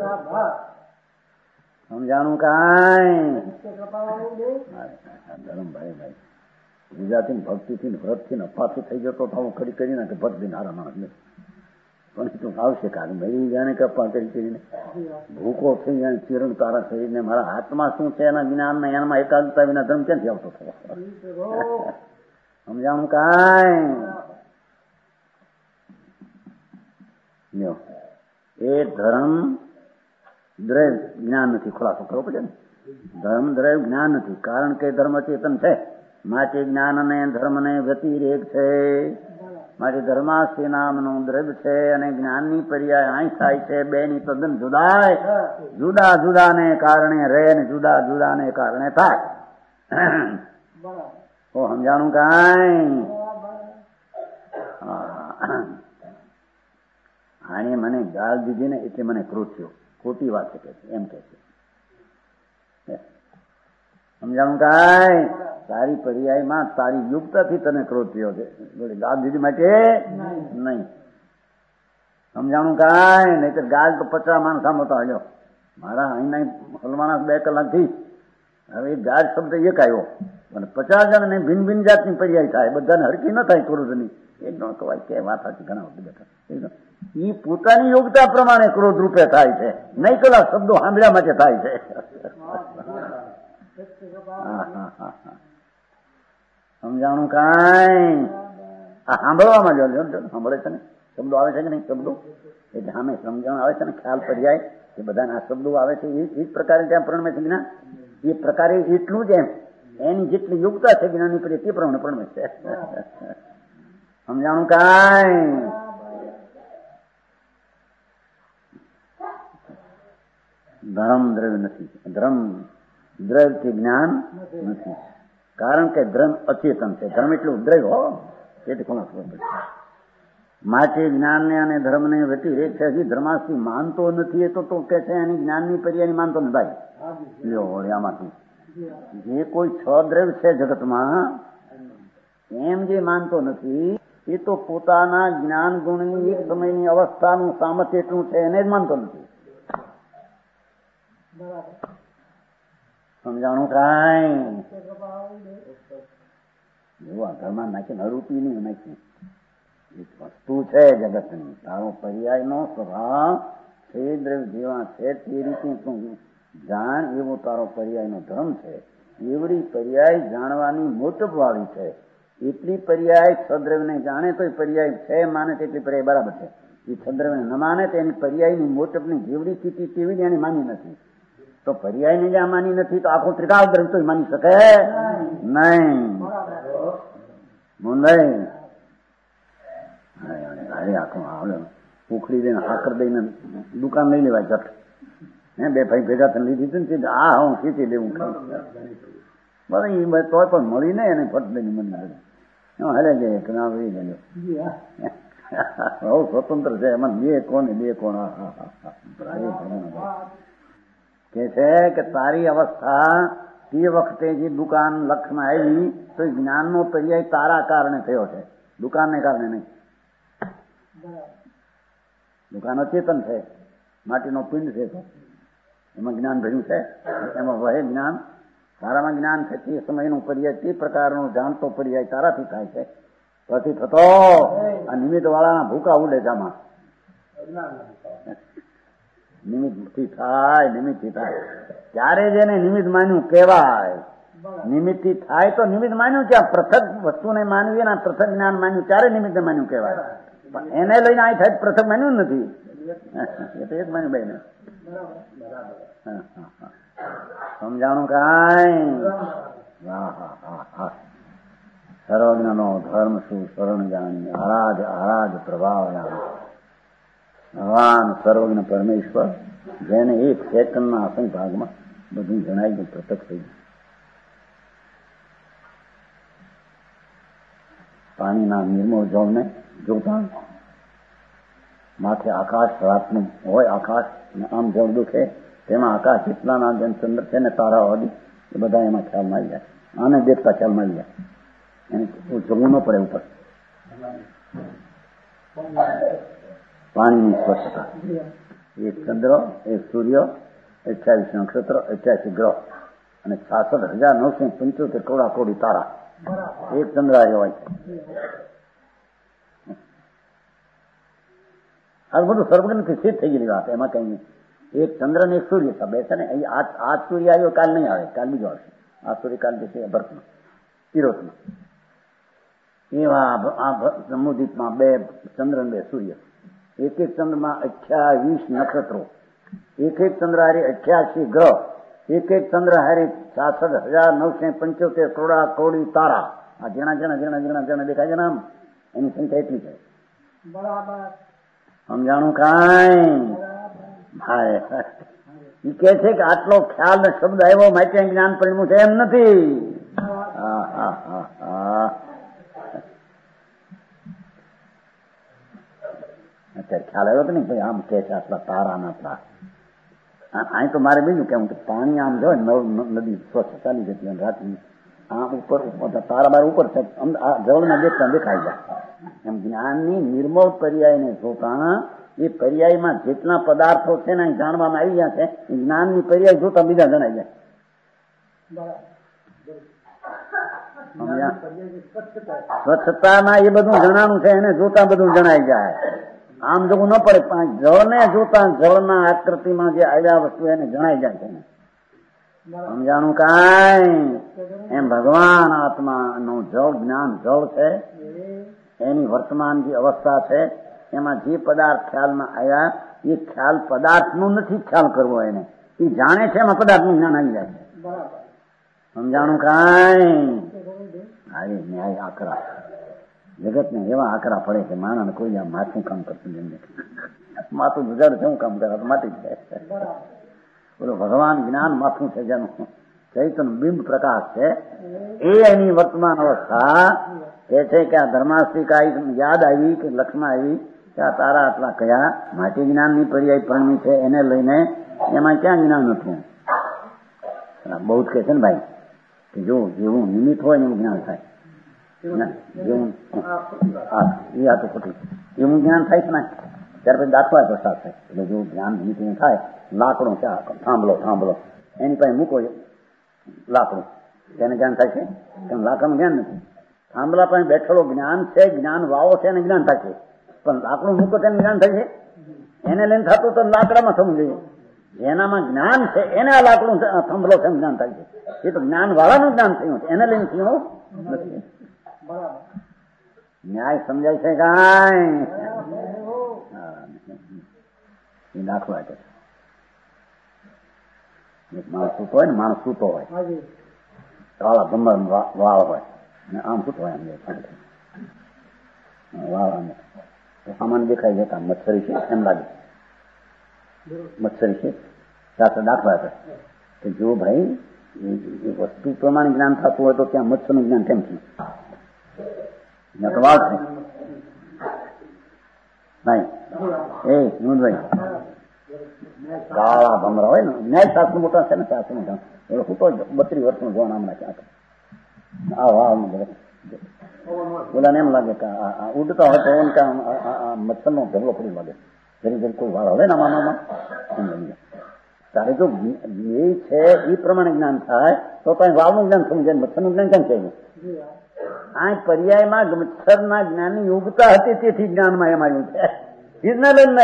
સમજાણું કાંઈ? ધર્મ ભાઈ બીજાથી ભક્તિથી વ્રતથી અપાથી થઈ જતો તો હું ખરી કરી નાખે ભક્ત બી નારા માણસ નહીં. પણ તું આવશે કાલે મરી જાણે કે અપા કરીને ભૂકો થઈ જાય ચીરણ તારા શરીરને મારા હાથમાં શું છે એના જ્ઞાન એનામાં એકાગ્રતા વિના ધર્મ ક્યાંથી આવતો થયો? સમજાણું કાંઈ? એ ધર્મ દ્રવ્ય જ્ઞાન નથી. ખુલાસો કરવો પડે ને. ધર્મ દ્રવ્ય જ્ઞાન નથી, કારણ કે ધર્મ ચેતન છે. માટે જ્ઞાન અને ધર્મને વ્યતિરેક છે. માટે ધર્માસ્તિ નામનું દ્રવ્ય છે અને જ્ઞાનની પર્યાય અહીં થાય છે. બે ની તદ્દન જુદા જુદાને કારણે રહે ને જુદા જુદાને કારણે થાય. ઓ સમજાણું કાંઈ? આને મને ગાળ દીધી ને એટલે મને ક્રોધ થયો. ખોટી વાત છે એમ કે છે. સમજાણું કાંઈ? તારી પર્યાયમાં તારી યુક્તથી તને ક્રોધ થયો છે. ગાળ દીધી માટે નહીં. સમજાણું કાંઈ? નહીં તો ગાળ તો 50 માણસ આમ હતો હલ્યો મારા અહીં હલવાના 2 કલાકથી. હવે ગાળ શબ્દ એક આવ્યો અને 50 જણને ભિન્ન ભિન્ન જાતની પર્યાય થાય. બધાને હરકી ન થાય ક્રોધની. એકદમ કવાય કે વાત સાચી ઘણા વખત બેઠા. એ પોતાની યોગ્યતા પ્રમાણે ક્રોધ રૂપે થાય છે, નહીં પેલા શબ્દો સાંભળ્યા માટે થાય છે. સમજાણું કાંઈ? આ સાંભળવામાં જો સાંભળે છે ને શબ્દો આવે છે કે નહીં? શબ્દો એટલે સામે સમજણ આવે છે ને ખ્યાલ પર્યાય એ બધાને આ શબ્દો આવે છે. એ જ પ્રકારે ત્યાં પ્રણમે છે જ્ઞાન. એ પ્રકારે એટલું જ એમ એની જેટલી યોગ્યતા છે જ્ઞાનની પર્યાય તે પ્રમાણે પ્રણમે છે. સમજાણું કાંઈ? ધર્મ દ્રવ્ય નથી. ધર્મ દ્રવ્યથી જ્ઞાન નથી, કારણ કે ધર્મ અચેતન છે. ધર્મ એટલું દ્રવ્ય હો તેથી કોણ ખબર પડે. માટે જ્ઞાનને અને ધર્મને વ્યતિરેક છે. હજી ધર્માસ્તી માનતો નથી એ તો કે છે એની જ્ઞાનની પર્યાયની માનતો ને ભાઈ લ્યો આમાંથી જે કોઈ 6 દ્રવ્ય છે જગતમાં એમ જે માનતો નથી એ તો પોતાના જ્ઞાન ગુણની એક સમયની અવસ્થાનું સામર્થ્ય એટલું છે એને જ માનતો નથી. સમજાણું કાંઈ? જોવા ઘરમાં નાખીને અરૂપી નહીં નાખી એક વસ્તુ છે જગતની. તારો પર્યાયનો સ્વભાવ દ્રવ્ય જેવા છે તે રીતે તું જાણ, એવો તારો પર્યાયનો ધર્મ છે. એવડી પર્યાય જાણવાની મોટપ વાળી છે. એટલી પર્યાય સદ્રવ્યને જાણે તો પર્યાય છે માને તેટલી પર્યાય બરાબર છે. એ સદ્રવ્યને ન માને તો એની પર્યાયની મોટપની જેવડી સ્થિતિ તેવી જ એની માની નથી. તો પર્યાયને જ્યાં માની નથી તો આખું ત્રિકાળ દ્રવ્ય તો માની શકે નહીં. નહીં અરે આખું આવડે ઉખડી દઈને હાકર દઈને દુકાન લઈ લેવાય જટ. હે બે ભાઈ ભેગા થઈને લીધી હતી ને આ હું ખીચી લેવું બરાબર તો પણ મળી ને એને ફટ દઈને મને હાલે જાય બહુ સ્વતંત્ર છે એમાં બે કોણ કે છે કે તારી અવસ્થા તે વખતે જે દુકાન લક્ષમાં આવી તો જ્ઞાનનો પર્યાય તારા કારણે થયો છે, દુકાનને કારણે નહીં. દુકાન અચેતન છે, માટીનો પિંડ છે, તો એમાં જ્ઞાન ભર્યું છે, એમાં વહે જ્ઞાન. તારામાં જ્ઞાન છે તે સમયનું પર્યાય તે પ્રકારનું જાણતો પર્યાય તારાથી થાય છે. પછી થતો આ નિમિત્ત વાળાના ભૂકા ઉડે જામાં. નિમિત્તથી થાય ત્યારે જેને નિમિત્ત માન્યું કહેવાય. નિમિત્તથી થાય તો નિમિત્ત માન્યું છે. પૃથક વસ્તુને માનવી અને પૃથક જ્ઞાન માન્યું ત્યારે નિમિત્ત માન્યું કહેવાય. પણ એને લઈને આ થાય પૃથક માન્યું નથી, એ તો એક માન્યું ભાઈ ને. સમજાણું કાંઈ? સર્વજ્ઞનો ધર્મ શું શરણ જાણી, આરાજ પ્રભાવ જાણી. ભગવાન સર્વજ્ઞ પરમેશ્વર જેને એક સેકન્ડના અસંગ ભાગમાં બધું જણાઈ ગયું, પ્રત્યક્ષ થઈ ગયું. પાણીના નિર્મળ જળને જોતા માથે આકાશ રાતનું હોય, આકાશ આમ જળ દુખે તેમાં આકાશ જેટલાના જેમ ચંદ્ર છે ને તારા અડી એ બધા એમાં ખ્યાલમાં આવી જાય. આને દેખતા ખ્યાલમાં આવી જાય. એને જવું ન પડે ઉપર. પાણીની સ્વચ્છતા, એક ચંદ્ર, એક સૂર્ય, 28 નક્ષત્ર, 88 ગ્રહ અને 66,975 કોડા તારા એક ચંદ્ર હોય છે. આ બધું સર્વજ્ઞથી સિદ્ધ થઈ ગયેલી વાત, એમાં કઈ નહીં. એક ચંદ્ર ને એક સૂર્ય બે છે ને, આ સૂર્ય આવ્યો કાલ નહીં આવે, કાલ બીજો આવશે. આ સૂર્ય કાલ જે છે ભરતમાં, તિરોતમાં. એવા આ જમ્મુદીપમાં બે ચંદ્ર બે સૂર્ય, એક ચંદ્રમાં 28 નક્ષત્રો, એક ચંદ્ર હારે 88 ગ્રહ, એક ચંદ્ર હારે 66,975 કરોડા કોડી તારા. આ જેણા દેખાય છે ને આમ, એની સંખ્યા એટલી છે. સમજાણું કાંઈ? એ કે છે કે આટલો ખ્યાલ ને શબ્દ આવ્યો માટે જ્ઞાન પરિણ્યું છે, એમ નથી. અત્યારે ખ્યાલ આવ્યો તો ને ભાઈ આમ કે છે આટલા તારા ના આટલા. અહીં તો મારે બીજું કેવું કે પાણી આમ જો નદી સ્વચ્છ ચાલી જતી રાતની આમ ઉપર તારા બાર ઉપર છે, જળના દેખાઈ જાય. એમ જ્ઞાનની નિર્મળ પર્યાયને જોતા એ પર્યાયમાં જેટલા પદાર્થો છે ને જાણવામાં આવી ગયા છે, જ્ઞાનની પર્યાય જોતા બીજા જણાઈ જાય. સ્વચ્છતામાં એ બધું જણાનું છે, એને જોતા બધું જણાઈ જાય. આમ જોવું ન પડે, પણ જળને જોતા જળના આકૃતિમાં જે આવ્યા વસ્તુ એને જણાઈ જાય છે. સમજાણું કાંઈ? એમ ભગવાન આત્માનું જળ જ્ઞાન જળ છે, એની વર્તમાન જે અવસ્થા છે એમાં જે પદાર્થ ખ્યાલમાં આવ્યા એ ખ્યાલ પદાર્થનું નથી ખ્યાલ કરવો, એને એ જાણે છે એમાં પદાર્થનું જ્ઞાન આવી જાય છે. સમજાણું કાંઈ? અરે ન્યાય આકરા જગતને એવા આકરા પડે કે માણસ કોઈ આ માથું કામ કરતું જેમ માથું ગુજાર શું કામ કરે માટી જ જાય. બોલો ભગવાન જ્ઞાન માથું છે, જેનું ચૈતન બિંબ પ્રકાશ છે, એ એની વર્તમાન અવસ્થા કે છે કે આ ધર્માસ્તિકા યાદ આવી કે લક્ષમાં આવી કે આ તારા આટલા કયા માટી જ્ઞાનની પર્યાય પરણી છે, એને લઈને એમાં ક્યાં જ્ઞાન હતું. બહુ જ કહે છે ને ભાઈ કે જો જેવું નિમિત્ત હોય એવું જ્ઞાન થાય. જેવું એ આ તો ખોટું એવું જ્ઞાન થાય છે ને ત્યાર પછી દાખલા પ્રસાદ થાય. એટલે જો જ્ઞાન નિમિત્ત થાય, લાકડું છે થાંભલો એની પાસે મૂકો લાકડું, તેને જ્ઞાન થાય છે? લાકડાનું જ્ઞાન નથી. થાંભલા પાસે બેઠેલો જ્ઞાન છે, જ્ઞાન વાવો છે અને જ્ઞાન થાય છે, પણ લાકડું મૂકો તેને જ્ઞાન થાય છે? એને લઈને થતું તો લાકડામાં થવું જોઈએ. જેનામાં જ્ઞાન છે એને આ લાકડું થંભલો છે જ્ઞાન થાય છે. એ તો જ્ઞાન વાળાનું જ્ઞાન થયું છે, એને લઈને થયું નથી. ન્યાય સમજાય છે કાંઈ? એ દાખલો આપે છે. એક માણસ સૂતો હોય ને, માણસ સૂતો હોય, કાળા ભમર વાળ હોય ને આમ સૂતો હોય, વાળ આમ સામાન દેખાય છે કે મચ્છરી છે એમ લાગે, મચ્છરી છે. સાથે દાખલા આપે કે જો ભાઈ એ વસ્તુ પ્રમાણે જ્ઞાન થતું હોય તો ત્યાં મચ્છરનું જ્ઞાન કેમ થયું? તો વાત છે નહીં. એ નોંધભાઈ કાળા ભમરા હોય ને, ન્યાય શાસ્ત્ર મોટા છે ને, શાસ્ત્ર મોટા એટલે હું તો 32 વર્ષનું જોવા નામના છે. બોલાને એમ લાગે કે ઉડતા હોય તો એમ કે મચ્છર નો ઢગલો પડી લાગે, જરી જરી કોઈ વાળ હવે ને મામામાં એમ લાગે. તારે જો એ છે એ પ્રમાણે જ્ઞાન થાય તો કઈ વાળનું જ્ઞાન સમજાય, મચ્છરનું જ્ઞાન કેમ છે? આ પર્યાયમાં મચ્છરના જ્ઞાનની યોગ્યતા હતી તેથી જ્ઞાનમાં એમ આવ્યું છે. નહીં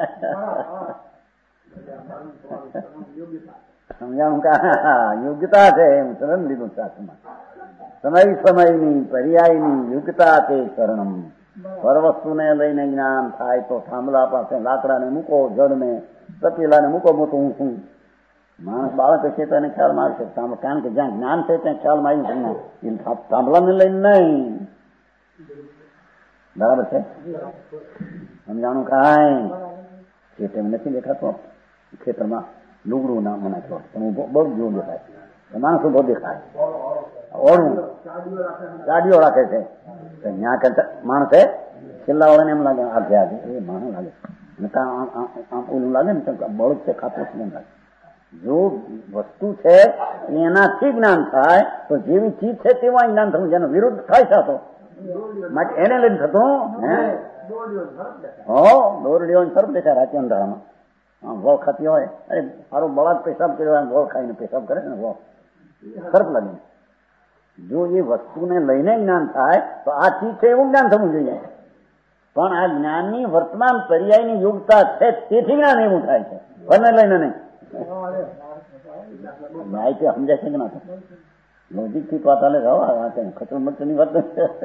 સમજાણું કે યોગ્યતા છે એમ શરણ લીધું શાસ્ત્રમાં. સમયની પર્યાયની યુક્તા તે શરણમ. પર વસ્તુને લઈને જ્ઞાન થાય તો થાંભલા પાસે લાકડાને મૂકો, જડને તપેલાને મૂકો મોટું હું છું. માણસ બાળક છે તો એને ખ્યાલમાં આવશે, કારણ કે જ્યાં જ્ઞાન છે ત્યાં ખ્યાલમાં આવ્યું છે. થાંભલાને લઈને નહીં. બરાબર છે? સમજાણું કાંઈ? ખેતર નથી દેખાતો, ખેતરમાં લુગડું ના મને તો બહુ જેવું દેખાય, માણસો બહુ દેખાય. ઓળું ગાડીઓ રાખે છે ત્યાં કરતા માણસે છેલ્લા વાળાને એમ લાગે આગે આગે એ માણસ લાગે, આમ ઓલું લાગે ને બળદ છે ખાતો છે એમ લાગે. જો વસ્તુ છે એનાથી જ્ઞાન થાય તો જેવી ચીજ છે તેમાં જ્ઞાન થવું, જેનો વિરુદ્ધ થાય છે તો માટે એને લઈને થતું. દોરડીઓ સર્પ દેખાય રાત્રિ અંધારામાં, વોળ ખાતી હોય, અરે સારો બળદ પેશાબ કર્યો વોળ ખાઈને પેશાબ કરે ને વોળ સર્પ લાગે. જો એ વસ્તુને લઈને જ્ઞાન થાય તો આ ચીજ છે એવું જ્ઞાન થવું જોઈએ, પણ આ જ્ઞાનની વર્તમાન પર્યાયની યોગ્યતા છે તેથી જ્ઞાન એવું થાય છે, ફરને લઈને નહીં. ન્યાયથી સમજાય છે કે ના થાય? લોજિક થી વાત હાલે ખતરો મચ્છરની વાત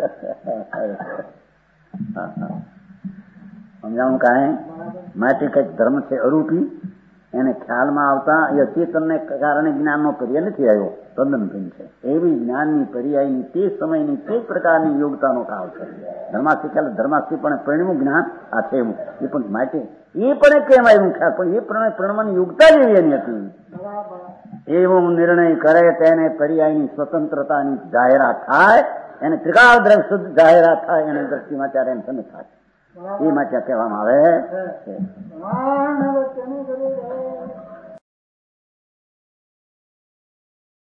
સમજાવું કાંઈ? માટે કઈક ધર્મ છે અરૂપી, એને ખ્યાલમાં આવતા એ અચેતનને કારણે જ્ઞાનનો પર્યાય નથી આવ્યો, તદ્દન ભિન્ન છે. એવી જ્ઞાનની પર્યાયની તે સમયની તે પ્રકારની યોગ્યતાનો કાળ છે. ધર્માસ્થી ખ્યાલ ધર્માસ્થી પણ પરિણમું જ્ઞાન આ છે એવું. એ પણ માટે એ પણ કેમ આવ્યું ખ્યાલ, પણ એ પ્રમાણે પરિણમવાની યોગ્યતા જેવી એની હતી. એવું નિર્ણય કરે તેને પર્યાયની સ્વતંત્રતાની જાહેરાત થાય, એને ત્રિકાળ શુદ્ધ જાહેરાત થાય, એને દ્રષ્ટિમાં ત્યારે એમ સમજ થાય. એ માટે કહેવામાં આવે છે